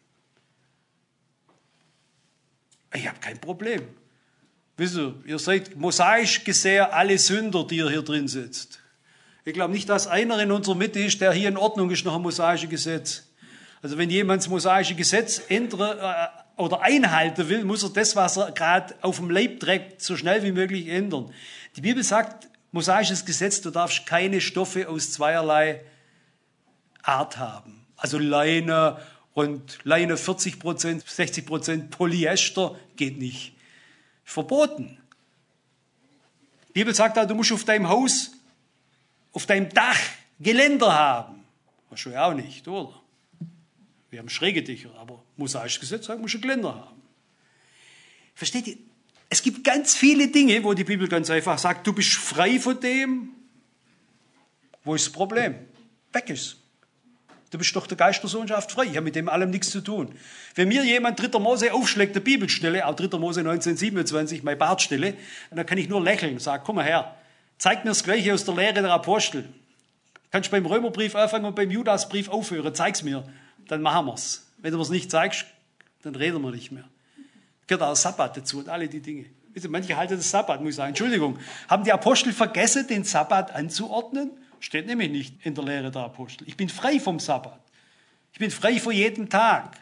Ich habe kein Problem. Wisst ihr seid mosaisch gesehen alle Sünder, die ihr hier drin sitzt. Ich glaube nicht, dass einer in unserer Mitte ist, der hier in Ordnung ist nach dem mosaischen Gesetz. Also wenn jemand das mosaische Gesetz ändern oder einhalten will, muss er das, was er gerade auf dem Leib trägt, so schnell wie möglich ändern. Die Bibel sagt, mosaisches Gesetz, du darfst keine Stoffe aus zweierlei Art haben. Also Leine und Leine 40%, 60% Polyester geht nicht. Verboten. Die Bibel sagt auch, du musst auf deinem Haus, auf deinem Dach Geländer haben. Hast du ja auch nicht, oder? Wir haben schräge Dächer, aber mosaisches Gesetz sagt, du musst ein Geländer haben. Versteht ihr? Es gibt ganz viele Dinge, wo die Bibel ganz einfach sagt, du bist frei von dem. Wo ist das Problem? Weg ist. Du bist doch der Geist der Sohnschaft frei. Ich habe mit dem allem nichts zu tun. Wenn mir jemand 3. Mose aufschlägt, der Bibelstelle, auch 3. Mose 1927, meine Bartstelle, dann kann ich nur lächeln und sagen, komm mal her, zeig mir das Gleiche aus der Lehre der Apostel. Kannst beim Römerbrief anfangen und beim Judasbrief aufhören, zeig's mir, dann machen wir's. Wenn du mir's nicht zeigst, dann reden wir nicht mehr. Gehört auch der Sabbat dazu und alle die Dinge. Manche halten das Sabbat, muss ich sagen. Entschuldigung, haben die Apostel vergessen, den Sabbat anzuordnen? Steht nämlich nicht in der Lehre der Apostel. Ich bin frei vom Sabbat. Ich bin frei von jedem Tag.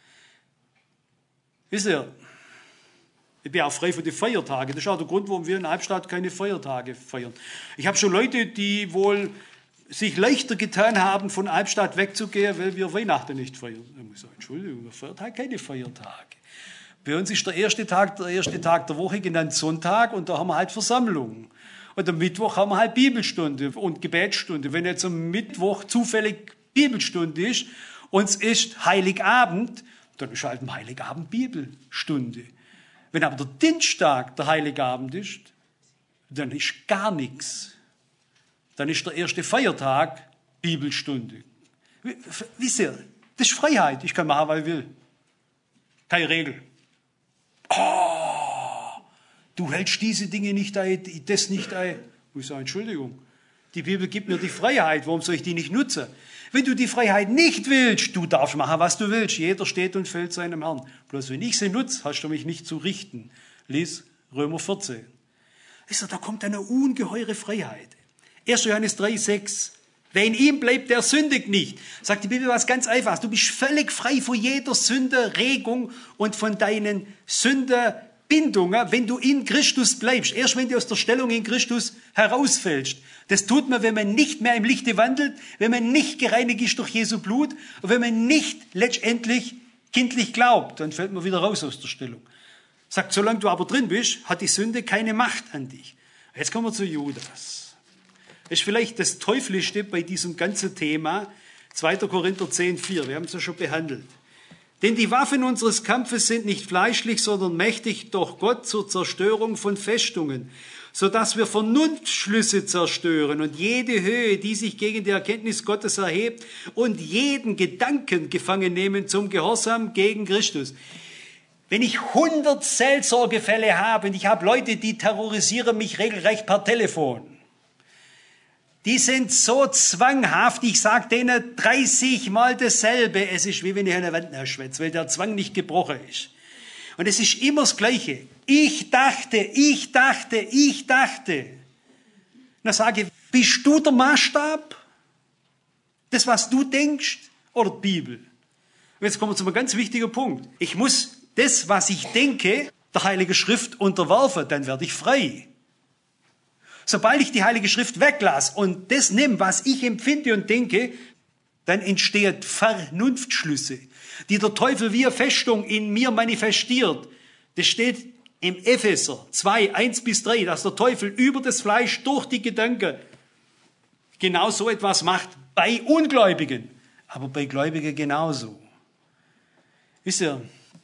Wisst ihr, ich bin auch frei von den Feiertagen. Das ist auch der Grund, warum wir in Albstadt keine Feiertage feiern. Ich habe schon Leute, die wohl sich leichter getan haben, von Albstadt wegzugehen, weil wir Weihnachten nicht feiern. Ich muss sagen, Entschuldigung, wir feiern halt keine Feiertage. Bei uns ist der erste Tag der Woche genannt Sonntag und da haben wir halt Versammlungen. Und am Mittwoch haben wir halt Bibelstunde und Gebetsstunde. Wenn jetzt am Mittwoch zufällig Bibelstunde ist und es ist Heiligabend, dann ist halt am Heiligabend Bibelstunde. Wenn aber der Dienstag der Heiligabend ist, dann ist gar nichts. Dann ist der erste Feiertag Bibelstunde. Wisst ihr, das ist Freiheit. Ich kann machen, was ich will. Keine Regel. Oh, du hältst diese Dinge nicht ein, das nicht ein. Ich muss sagen, Entschuldigung. Die Bibel gibt mir die Freiheit. Warum soll ich die nicht nutzen? Wenn du die Freiheit nicht willst, du darfst machen, was du willst. Jeder steht und fällt seinem Herrn. Bloß wenn ich sie nutze, hast du mich nicht zu richten. Lies Römer 14. Wisst ihr, da kommt eine ungeheure Freiheit. 1. Johannes 3,6. Wer in ihm bleibt, der sündigt nicht. Sagt die Bibel was ganz Einfaches. Du bist völlig frei von jeder Sünderegung und von deinen Sünderbindungen, wenn du in Christus bleibst. Erst wenn du aus der Stellung in Christus herausfällst. Das tut man, wenn man nicht mehr im Lichte wandelt, wenn man nicht gereinigt ist durch Jesu Blut und wenn man nicht letztendlich kindlich glaubt. Dann fällt man wieder raus aus der Stellung. Sagt, solange du aber drin bist, hat die Sünde keine Macht an dich. Jetzt kommen wir zu Judas. Das ist vielleicht das Teuflischste bei diesem ganzen Thema. 2. Korinther 10,4. Wir haben es ja schon behandelt. Denn die Waffen unseres Kampfes sind nicht fleischlich, sondern mächtig durch Gott zur Zerstörung von Festungen, sodass wir Vernunftschlüsse zerstören und jede Höhe, die sich gegen die Erkenntnis Gottes erhebt und jeden Gedanken gefangen nehmen zum Gehorsam gegen Christus. Wenn ich 100 Seelsorgefälle habe und ich habe Leute, die terrorisieren mich regelrecht per Telefon, die sind so zwanghaft, ich sage denen 30 Mal dasselbe. Es ist wie wenn ich an der Wand schwätze, weil der Zwang nicht gebrochen ist. Und es ist immer das Gleiche. Ich dachte. Dann sage ich, bist du der Maßstab? Das, was du denkst? Oder die Bibel? Und jetzt kommen wir zu einem ganz wichtigen Punkt. Ich muss das, was ich denke, der Heiligen Schrift unterwerfen, dann werde ich frei. Sobald ich die Heilige Schrift weglasse und das nehme, was ich empfinde und denke, dann entstehen Vernunftschlüsse, die der Teufel wie eine Festung in mir manifestiert. Das steht im Epheser 2, 1-3, dass der Teufel über das Fleisch durch die Gedanken genau so etwas macht bei Ungläubigen, aber bei Gläubigen genauso. Wisst ihr,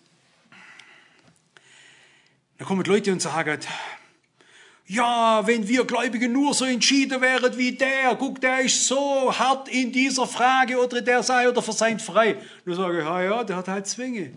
da kommen Leute und sagen, ja, wenn wir Gläubige nur so entschieden wären wie der, guck, der ist so hart in dieser Frage oder der sei oder verseint frei. Dann sage ich, ja, der hat halt Zwänge.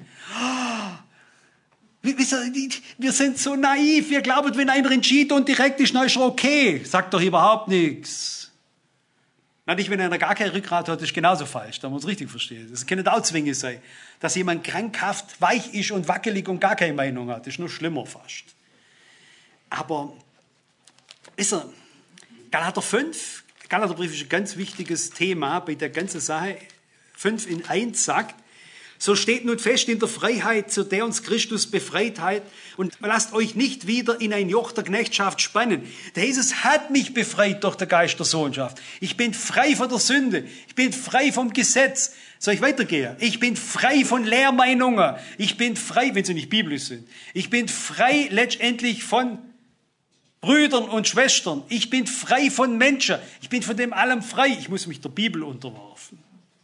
Wir sind so naiv, wir glauben, wenn einer entschieden und direkt ist, dann ist er okay. Sagt doch überhaupt nichts. Na, nicht, wenn einer gar kein Rückgrat hat, ist genauso falsch, da muss man es richtig verstehen. Das können auch Zwänge sein. Dass jemand krankhaft weich ist und wackelig und gar keine Meinung hat, ist nur schlimmer fast. Aber ist er, Galaterbrief ist ein ganz wichtiges Thema bei der ganzen Sache. 5 in 1 sagt, so steht nun fest in der Freiheit, zu der uns Christus befreit hat, und lasst euch nicht wieder in ein Joch der Knechtschaft spannen. Der Jesus hat mich befreit durch den Geist der Sohnschaft. Ich bin frei von der Sünde. Ich bin frei vom Gesetz. Soll ich weitergehen? Ich bin frei von Lehrmeinungen. Ich bin frei, wenn sie nicht biblisch sind. Ich bin frei letztendlich von Brüdern und Schwestern. Ich bin frei von Menschen. Ich bin von dem allem frei. Ich muss mich der Bibel unterwerfen.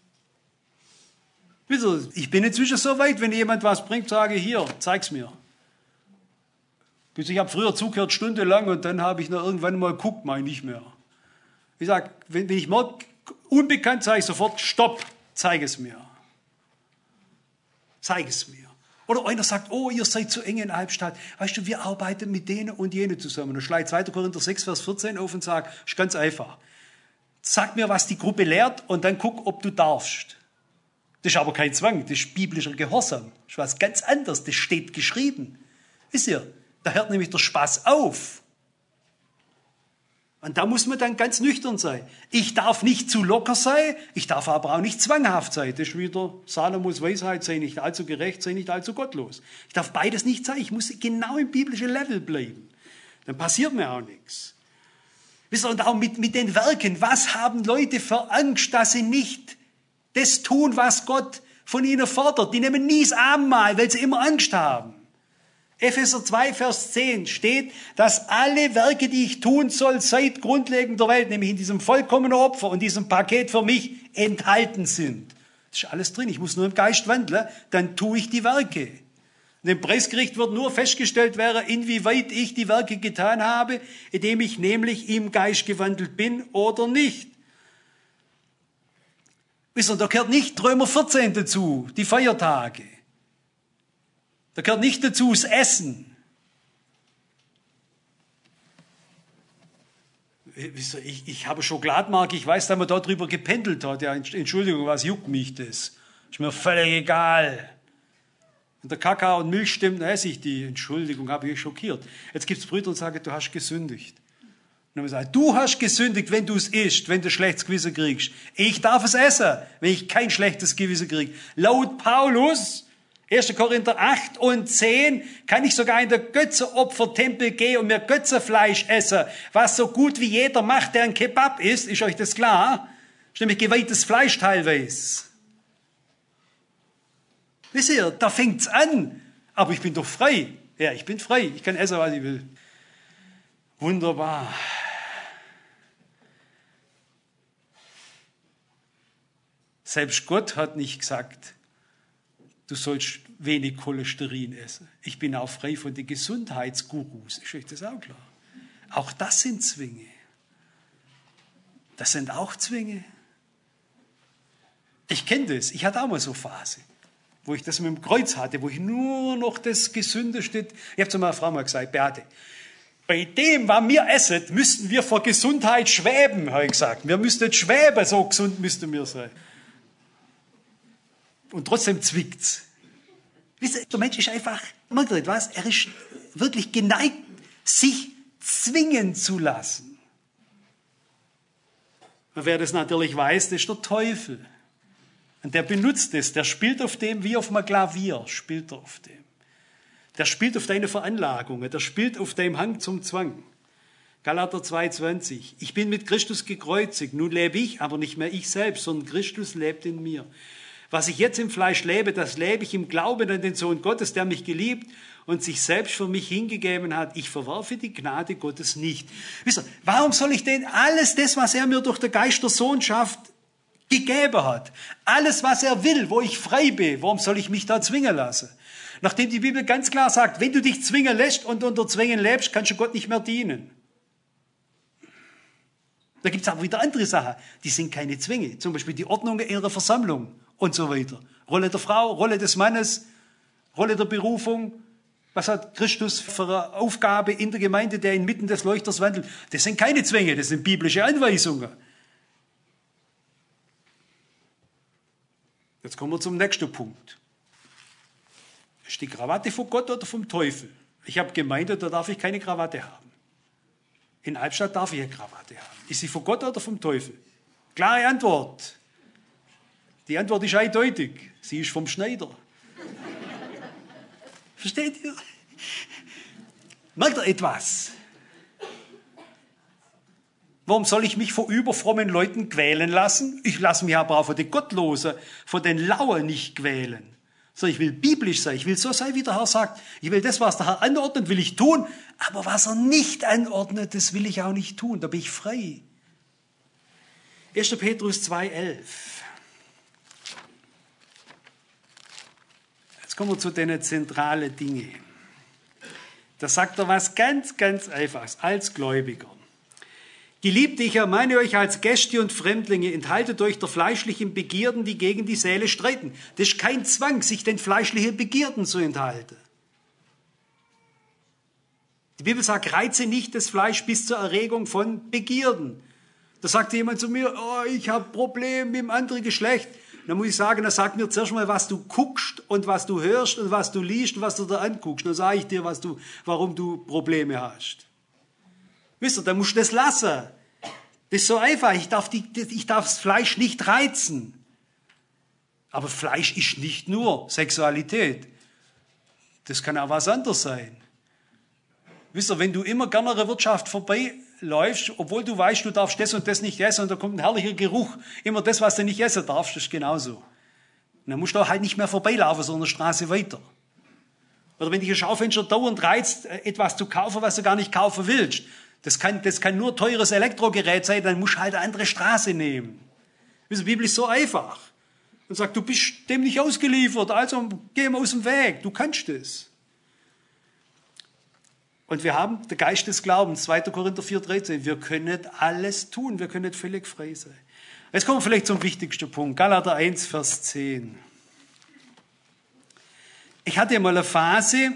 Ich bin inzwischen so weit, wenn jemand was bringt, sage ich, hier, zeig's mir. Ich habe früher zugehört, stundenlang, und dann habe ich noch irgendwann mal geguckt, mal nicht mehr. Ich sage, wenn ich merke, unbekannt, sage ich sofort, stopp, zeig es mir. Zeig es mir. Oder einer sagt, oh, ihr seid zu eng in Albstadt. Weißt du, wir arbeiten mit denen und jenen zusammen. Dann schlage ich 2. Korinther 6, Vers 14 auf und sage, ist ganz einfach. Sag mir, was die Gruppe lehrt, und dann guck, ob du darfst. Das ist aber kein Zwang, das ist biblischer Gehorsam. Das ist was ganz anderes, das steht geschrieben. Wisst ihr, da hört nämlich der Spaß auf. Und da muss man dann ganz nüchtern sein. Ich darf nicht zu locker sein, ich darf aber auch nicht zwanghaft sein. Das ist wieder Salomos Weisheit, sei nicht allzu gerecht, sei nicht allzu gottlos. Ich darf beides nicht sein, ich muss genau im biblischen Level bleiben. Dann passiert mir auch nichts. Wisst ihr, und auch mit den Werken, was haben Leute für Angst, dass sie nicht das tun, was Gott von ihnen fordert. Die nehmen nie das Abendmahl, weil sie immer Angst haben. Epheser 2, Vers 10 steht, dass alle Werke, die ich tun soll, seit Grundlegung der Welt, nämlich in diesem vollkommenen Opfer und diesem Paket für mich, enthalten sind. Das ist alles drin. Ich muss nur im Geist wandeln, dann tue ich die Werke. Und im Preisgericht wird nur festgestellt werden, inwieweit ich die Werke getan habe, indem ich nämlich im Geist gewandelt bin oder nicht. Wisst ihr, da gehört nicht Römer 14 dazu, die Feiertage. Da gehört nicht dazu das Essen. Wisst ihr, ich habe Schokoladenmark, ich weiß, dass man da drüber gependelt hat. Ja, Entschuldigung, was juckt mich das? Ist mir völlig egal. Wenn der Kakao und Milch stimmt, dann esse ich die. Entschuldigung, habe ich schockiert. Jetzt gibt es Brüder und sagen, du hast gesündigt. Und dann sagt, du hast gesündigt, wenn du es isst, wenn du schlechtes Gewissen kriegst. Ich darf es essen, wenn ich kein schlechtes Gewissen kriege. Laut Paulus, 1. Korinther 8 und 10, kann ich sogar in den Götzenopfertempel gehen und mir Götzenfleisch essen, was so gut wie jeder macht, der ein Kebab isst. Ist euch das klar? Das ist nämlich geweihtes Fleisch teilweise. Wisst ihr, da fängt's an. Aber ich bin doch frei. Ja, ich bin frei. Ich kann essen, was ich will. Wunderbar. Selbst Gott hat nicht gesagt, du sollst wenig Cholesterin essen. Ich bin auch frei von den Gesundheitsgurus. Ist euch das auch klar? Auch das sind Zwänge. Das sind auch Zwänge. Ich kenne das. Ich hatte auch mal so eine Phase, wo ich das mit dem Kreuz hatte, wo ich nur noch das Gesündeste... Ich habe zu meiner Frau mal gesagt, Beate, bei dem, was wir essen, müssten wir vor Gesundheit schweben, habe ich gesagt. Wir müssten schweben, so gesund müssten wir sein. Und trotzdem zwickt's. Wisst ihr, der Mensch ist einfach, merkt ihr was? Er ist wirklich geneigt, sich zwingen zu lassen. Und wer das natürlich weiß, das ist der Teufel. Und der benutzt es, der spielt auf dem wie auf einem Klavier, spielt er auf dem. Der spielt auf deine Veranlagungen, der spielt auf deinem Hang zum Zwang. Galater 2,20. Ich bin mit Christus gekreuzigt, nun lebe ich, aber nicht mehr ich selbst, sondern Christus lebt in mir. Was ich jetzt im Fleisch lebe, das lebe ich im Glauben an den Sohn Gottes, der mich geliebt und sich selbst für mich hingegeben hat. Ich verwerfe die Gnade Gottes nicht. Wisst ihr, warum soll ich denn alles das, was er mir durch den Geist der Sohnschaft gegeben hat, alles, was er will, wo ich frei bin, warum soll ich mich da zwingen lassen? Nachdem die Bibel ganz klar sagt, wenn du dich zwingen lässt und unter Zwängen lebst, kannst du Gott nicht mehr dienen. Da gibt es aber wieder andere Sachen, die sind keine Zwänge. Zum Beispiel die Ordnung in einer Versammlung und so weiter. Rolle der Frau, Rolle des Mannes, Rolle der Berufung. Was hat Christus für eine Aufgabe in der Gemeinde, der inmitten des Leuchters wandelt? Das sind keine Zwänge, das sind biblische Anweisungen. Jetzt kommen wir zum nächsten Punkt. Ist die Krawatte von Gott oder vom Teufel? Ich habe Gemeinde, da darf ich keine Krawatte haben. In Albstadt darf ich eine Krawatte haben. Ist sie von Gott oder vom Teufel? Klare Antwort. Die Antwort ist eindeutig. Sie ist vom Schneider. Versteht ihr? Merkt ihr etwas? Warum soll ich mich von überfrommen Leuten quälen lassen? Ich lasse mich aber auch von den Gottlosen, von den Lauen nicht quälen. So, ich will biblisch sein, ich will so sein, wie der Herr sagt. Ich will das, was der Herr anordnet, will ich tun. Aber was er nicht anordnet, das will ich auch nicht tun. Da bin ich frei. 1. Petrus 2,11. Jetzt kommen wir zu den zentralen Dingen. Da sagt er was ganz, ganz Einfaches als Gläubiger. Geliebte, ich ermahne euch als Gäste und Fremdlinge, enthaltet euch der fleischlichen Begierden, die gegen die Seele streiten. Das ist kein Zwang, sich den fleischlichen Begierden zu enthalten. Die Bibel sagt, reize nicht das Fleisch bis zur Erregung von Begierden. Da sagt jemand zu mir, oh, ich habe Probleme mit dem anderen Geschlecht. Dann muss ich sagen, dann sag mir zuerst mal, was du guckst und was du hörst und was du liest und was du da anguckst. Dann sage ich dir, warum du Probleme hast. Wisst ihr, da musst du das lassen. Das ist so einfach. Ich darf das Fleisch nicht reizen. Aber Fleisch ist nicht nur Sexualität. Das kann auch was anderes sein. Wisst ihr, wenn du immer gerne an der Wirtschaft vorbeiläufst, obwohl du weißt, du darfst das und das nicht essen und da kommt ein herrlicher Geruch, immer das, was du nicht essen darfst, das ist genauso. Und dann musst du halt nicht mehr vorbeilaufen, sondern eine Straße weiter. Oder wenn dich ein Schaufenster dauernd reizt, etwas zu kaufen, was du gar nicht kaufen willst. Das kann nur teures Elektrogerät sein, dann musst du halt eine andere Straße nehmen. Die Bibel ist so einfach. Und sagt, du bist dem nicht ausgeliefert, also geh mal aus dem Weg, du kannst es. Und wir haben den Geist des Glaubens, 2. Korinther 4,13. Wir können alles tun, wir können völlig frei sein. Jetzt kommen wir vielleicht zum wichtigsten Punkt, Galater 1, Vers 10. Ich hatte mal eine Phase,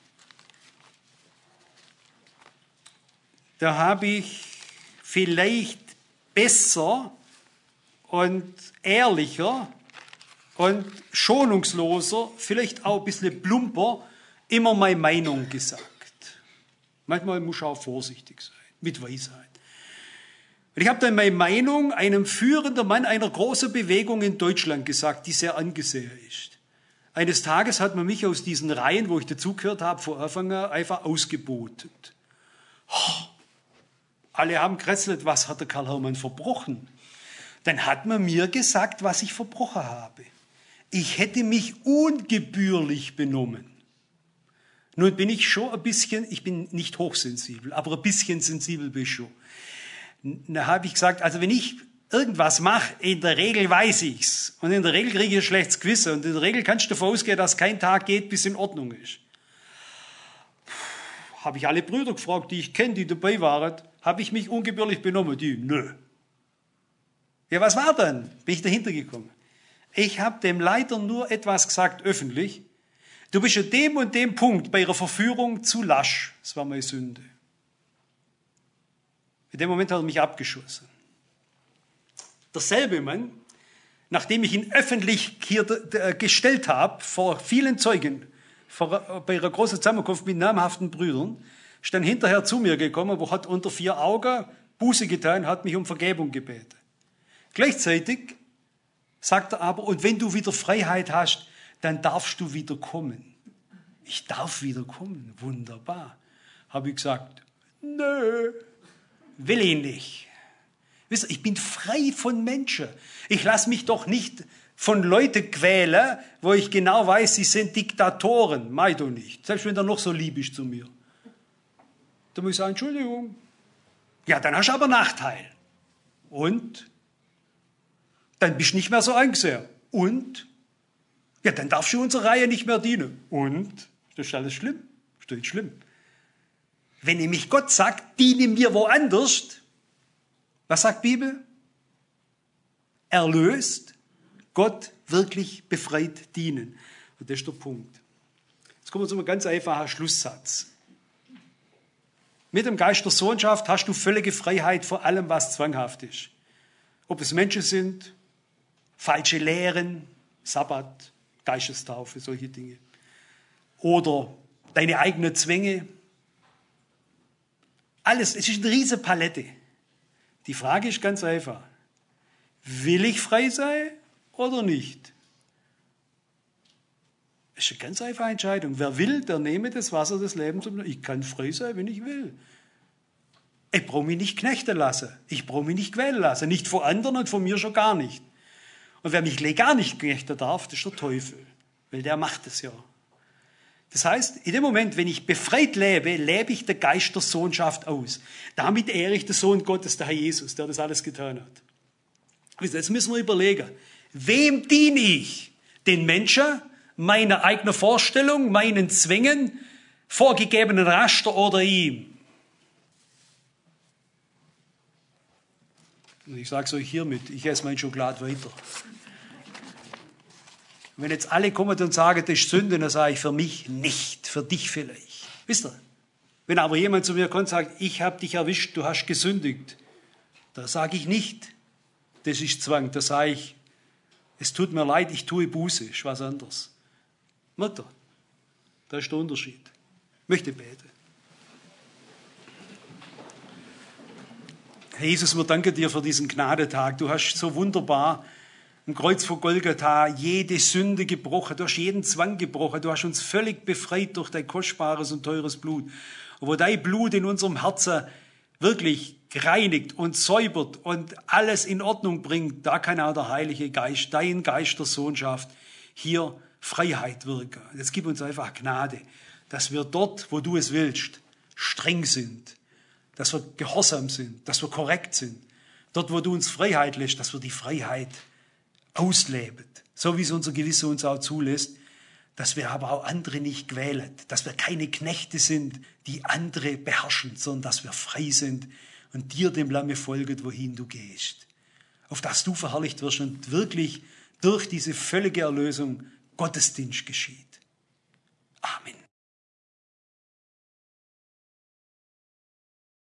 da habe ich vielleicht besser und ehrlicher und schonungsloser, vielleicht auch ein bisschen plumper, immer meine Meinung gesagt. Manchmal muss ich auch vorsichtig sein, mit Weisheit. Und ich habe dann meine Meinung einem führenden Mann einer großen Bewegung in Deutschland gesagt, die sehr angesehen ist. Eines Tages hat man mich aus diesen Reihen, wo ich dazugehört habe, vor Anfang an einfach ausgebotet. Alle haben gekrätzelt, was hat der Karl Hermann verbrochen? Dann hat man mir gesagt, was ich verbrochen habe. Ich hätte mich ungebührlich benommen. Nun bin ich schon ein bisschen, ich bin nicht hochsensibel, aber ein bisschen sensibel bin ich schon. Da habe ich gesagt, also wenn ich irgendwas mache, in der Regel weiß ich's. Und in der Regel kriege ich ein schlechtes Gewissen. Und in der Regel kannst du davon ausgehen, dass kein Tag geht, bis es in Ordnung ist. Habe ich alle Brüder gefragt, die ich kenne, die dabei waren, habe ich mich ungebührlich benommen? Die, nö. Ja, was war dann? Bin ich dahinter gekommen. Ich habe dem Leiter nur etwas gesagt, öffentlich. Du bist an dem und dem Punkt bei ihrer Verführung zu lasch. Das war meine Sünde. In dem Moment hat er mich abgeschossen. Derselbe Mann, nachdem ich ihn öffentlich hier gestellt habe, vor vielen Zeugen, bei einer großen Zusammenkunft mit namhaften Brüdern, ist dann hinterher zu mir gekommen, wo hat unter 4 Augen Buße getan, hat mich um Vergebung gebeten. Gleichzeitig sagt er aber, und wenn du wieder Freiheit hast, dann darfst du wieder kommen. Ich darf wieder kommen, wunderbar. Habe ich gesagt, nö, will ich nicht. Wisst ihr, ich bin frei von Menschen. Ich lasse mich doch nicht von Leuten quälen, wo ich genau weiß, sie sind Diktatoren. Mach ich doch nicht. Selbst wenn der noch so lieb ist zu mir. Da muss ich sagen, Entschuldigung. Ja, dann hast du aber Nachteil. Und? Dann bist du nicht mehr so angesehen. Und? Ja, dann darfst du unserer Reihe nicht mehr dienen. Und? Das ist alles schlimm. Das ist nicht schlimm. Wenn nämlich Gott sagt, diene mir woanders, was sagt die Bibel? Erlöst, Gott wirklich befreit dienen. Und das ist der Punkt. Jetzt kommen wir zu einem ganz einfachen Schlusssatz. Mit dem Geist der Sohnschaft hast du völlige Freiheit vor allem, was zwanghaft ist. Ob es Menschen sind, falsche Lehren, Sabbat, Geistestaufe, solche Dinge. Oder deine eigenen Zwänge. Alles, es ist eine riesige Palette. Die Frage ist ganz einfach. Will ich frei sein oder nicht? Das ist eine ganz einfache Entscheidung. Wer will, der nehme das Wasser des Lebens. Ich kann frei sein, wenn ich will. Ich brauche mich nicht knechten lassen. Ich brauche mich nicht quälen lassen. Nicht vor anderen und von mir schon gar nicht. Und wer mich legal nicht knechten darf, das ist der Teufel. Weil der macht es ja. Das heißt, in dem Moment, wenn ich befreit lebe, lebe ich der Geist der Sohnschaft aus. Damit ehre ich den Sohn Gottes, der Herr Jesus, der das alles getan hat. Jetzt müssen wir überlegen, wem diene ich? Den Menschen, meiner eigenen Vorstellung, meinen Zwängen, vorgegebenen Raster oder ihm? Und ich sage es euch hiermit, ich esse mein Schokolade weiter. Und wenn jetzt alle kommen und sagen, das ist Sünde, dann sage ich, für mich nicht, für dich vielleicht. Wisst ihr? Wenn aber jemand zu mir kommt und sagt, ich habe dich erwischt, du hast gesündigt, da sage ich nicht, das ist Zwang. Da sage ich, es tut mir leid, ich tue Buße, ist was anderes. Mutter, da ist der Unterschied. Ich möchte beten. Herr Jesus, wir danken dir für diesen Gnadetag. Du hast so wunderbar am Kreuz vor Golgatha jede Sünde gebrochen. Du hast jeden Zwang gebrochen. Du hast uns völlig befreit durch dein kostbares und teures Blut. Und wo dein Blut in unserem Herzen wirklich gereinigt und säubert und alles in Ordnung bringt, da kann auch der Heilige Geist, dein Geist der Sohnschaft, hier Freiheit wirken. Jetzt gib uns einfach Gnade, dass wir dort, wo du es willst, streng sind, dass wir gehorsam sind, dass wir korrekt sind. Dort, wo du uns Freiheit lässt, dass wir die Freiheit ausleben, so wie es unser Gewissen uns auch zulässt, dass wir aber auch andere nicht quälen, dass wir keine Knechte sind, die andere beherrschen, sondern dass wir frei sind und dir, dem Lamme, folgen, wohin du gehst. Auf dass du verherrlicht wirst und wirklich durch diese völlige Erlösung Gottesdienst geschieht. Amen.